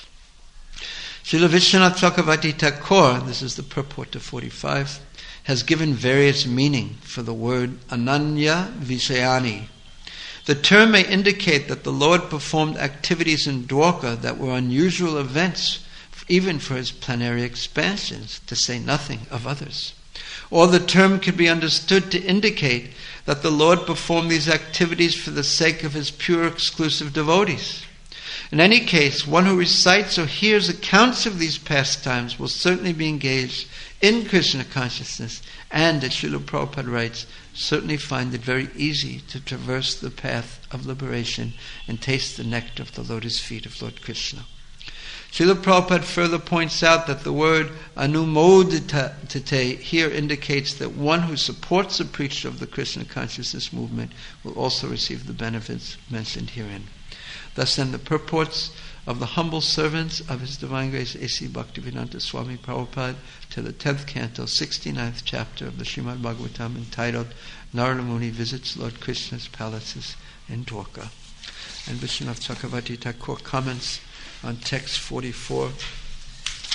Srila Vishwanath Chakravarti Thakur, this is the purport to forty-five, has given various meaning for the word Ananya Vishayani. The term may indicate that the Lord performed activities in Dwarka that were unusual events, even for his plenary expansions, to say nothing of others. Or the term could be understood to indicate that the Lord performed these activities for the sake of his pure exclusive devotees. In any case, one who recites or hears accounts of these pastimes will certainly be engaged in Krishna consciousness, and, as Srila Prabhupada writes, certainly find it very easy to traverse the path of liberation and taste the nectar of the lotus feet of Lord Krishna. Srila Prabhupada further points out that the word anumoditate here indicates that one who supports a preacher of the Krishna consciousness movement will also receive the benefits mentioned herein. Thus then the purports of the humble servants of His Divine Grace A C Bhaktivedanta Swami Prabhupada to the tenth canto, sixty-ninth chapter of the Srimad Bhagavatam, entitled Narada Muni Visits Lord Krishna's Palaces in Dwarka. And Vishwanath Chakravarti Thakur comments on text forty-four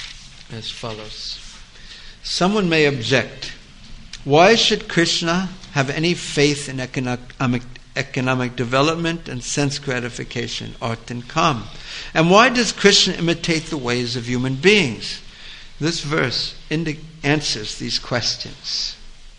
as follows. Someone may object, why should Krishna have any faith in economic, economic development and sense gratification, art and calm? And why does Krishna imitate the ways of human beings? This verse indi- answers these questions.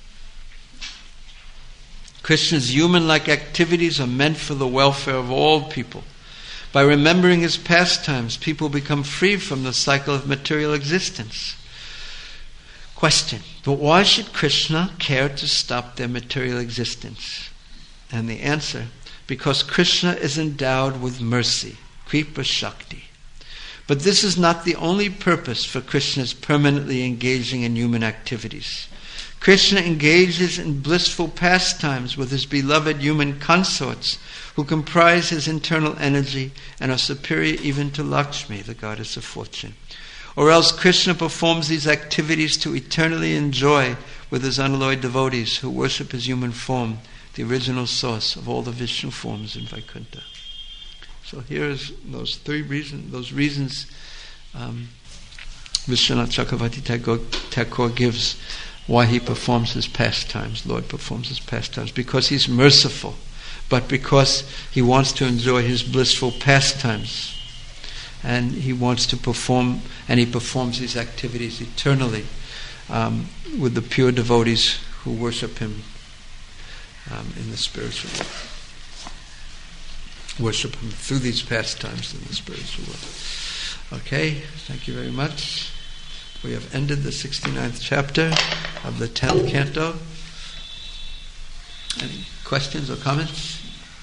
Krishna's human-like activities are meant for the welfare of all people. By remembering his pastimes, people become free from the cycle of material existence. Question: but why should Krishna care to stop their material existence? And the answer: because Krishna is endowed with mercy, Kripa Shakti. But this is not the only purpose for Krishna's permanently engaging in human activities. Krishna engages in blissful pastimes with his beloved human consorts, who comprise his internal energy and are superior even to Lakshmi, the goddess of fortune. Or else Krishna performs these activities to eternally enjoy with his unalloyed devotees who worship his human form, the original source of all the Vishnu forms in Vaikuntha. So here's those three reasons, those reasons um, Vishwanath Chakravarti Tagore, Tagore gives why he performs his pastimes, Lord performs his pastimes. Because he's merciful, but because he wants to enjoy his blissful pastimes. And he wants to perform, and he performs these activities eternally um, with the pure devotees who worship him um, in the spiritual world. Worship him through these pastimes in the spiritual world. Okay, thank you very much. We have ended the sixty-ninth chapter of the tenth canto. Any questions or comments?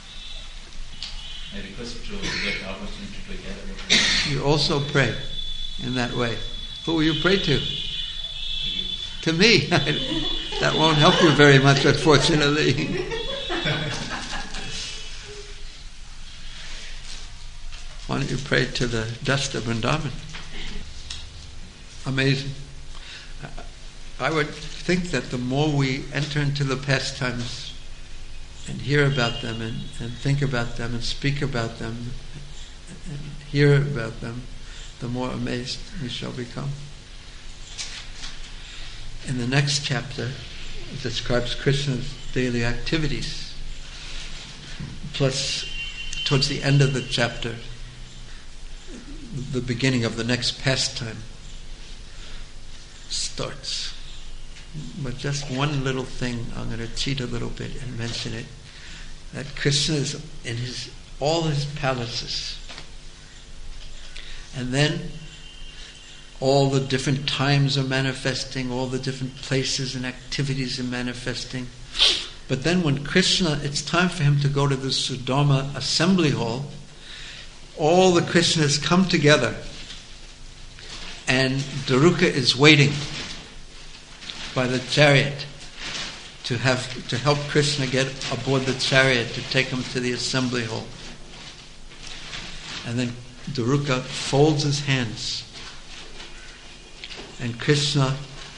I request to get opportunity to gather. You also pray in that way. Who will you pray to? To me. That won't help you very much, unfortunately. Why don't you pray to the dust of Vrindavan? Amazing. I would think that the more we enter into the pastimes and hear about them and, and think about them and speak about them and hear about them, the more amazed we shall become. In the next chapter, it describes Krishna's daily activities. Plus, towards the end of the chapter, the beginning of the next pastime starts. But just one little thing, I'm going to cheat a little bit and mention it, that Krishna is in his all his palaces. And then all the different times are manifesting, all the different places and activities are manifesting. But then when Krishna, it's time for him to go to the Sudama assembly hall, all the Krishnas come together and Daruka is waiting by the chariot to have to help Krishna get aboard the chariot to take him to the assembly hall. And then Daruka folds his hands and Krishna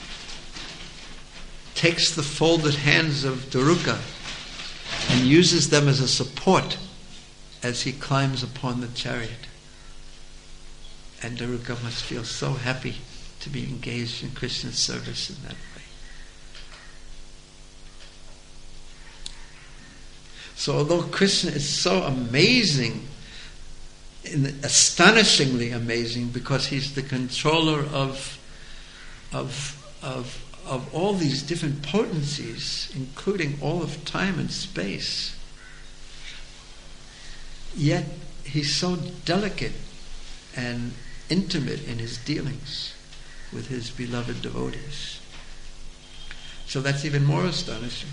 takes the folded hands of Daruka and uses them as a support as he climbs upon the chariot. And Daruka must feel so happy to be engaged in Krishna's service in that way. So although Krishna is so amazing, astonishingly amazing, because he's the controller of of of of all these different potencies, including all of time and space, yet he's so delicate and intimate in his dealings with his beloved devotees. So that's even more astonishing.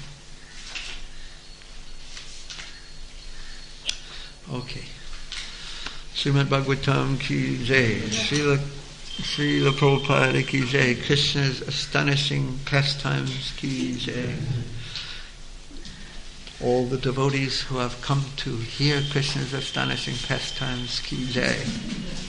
Okay. Srimad Bhagavatam ki jai. Srila, Srila Prabhupada ki jai. Krishna's astonishing pastimes ki jai. All the devotees who have come to hear Krishna's astonishing pastimes ki jai.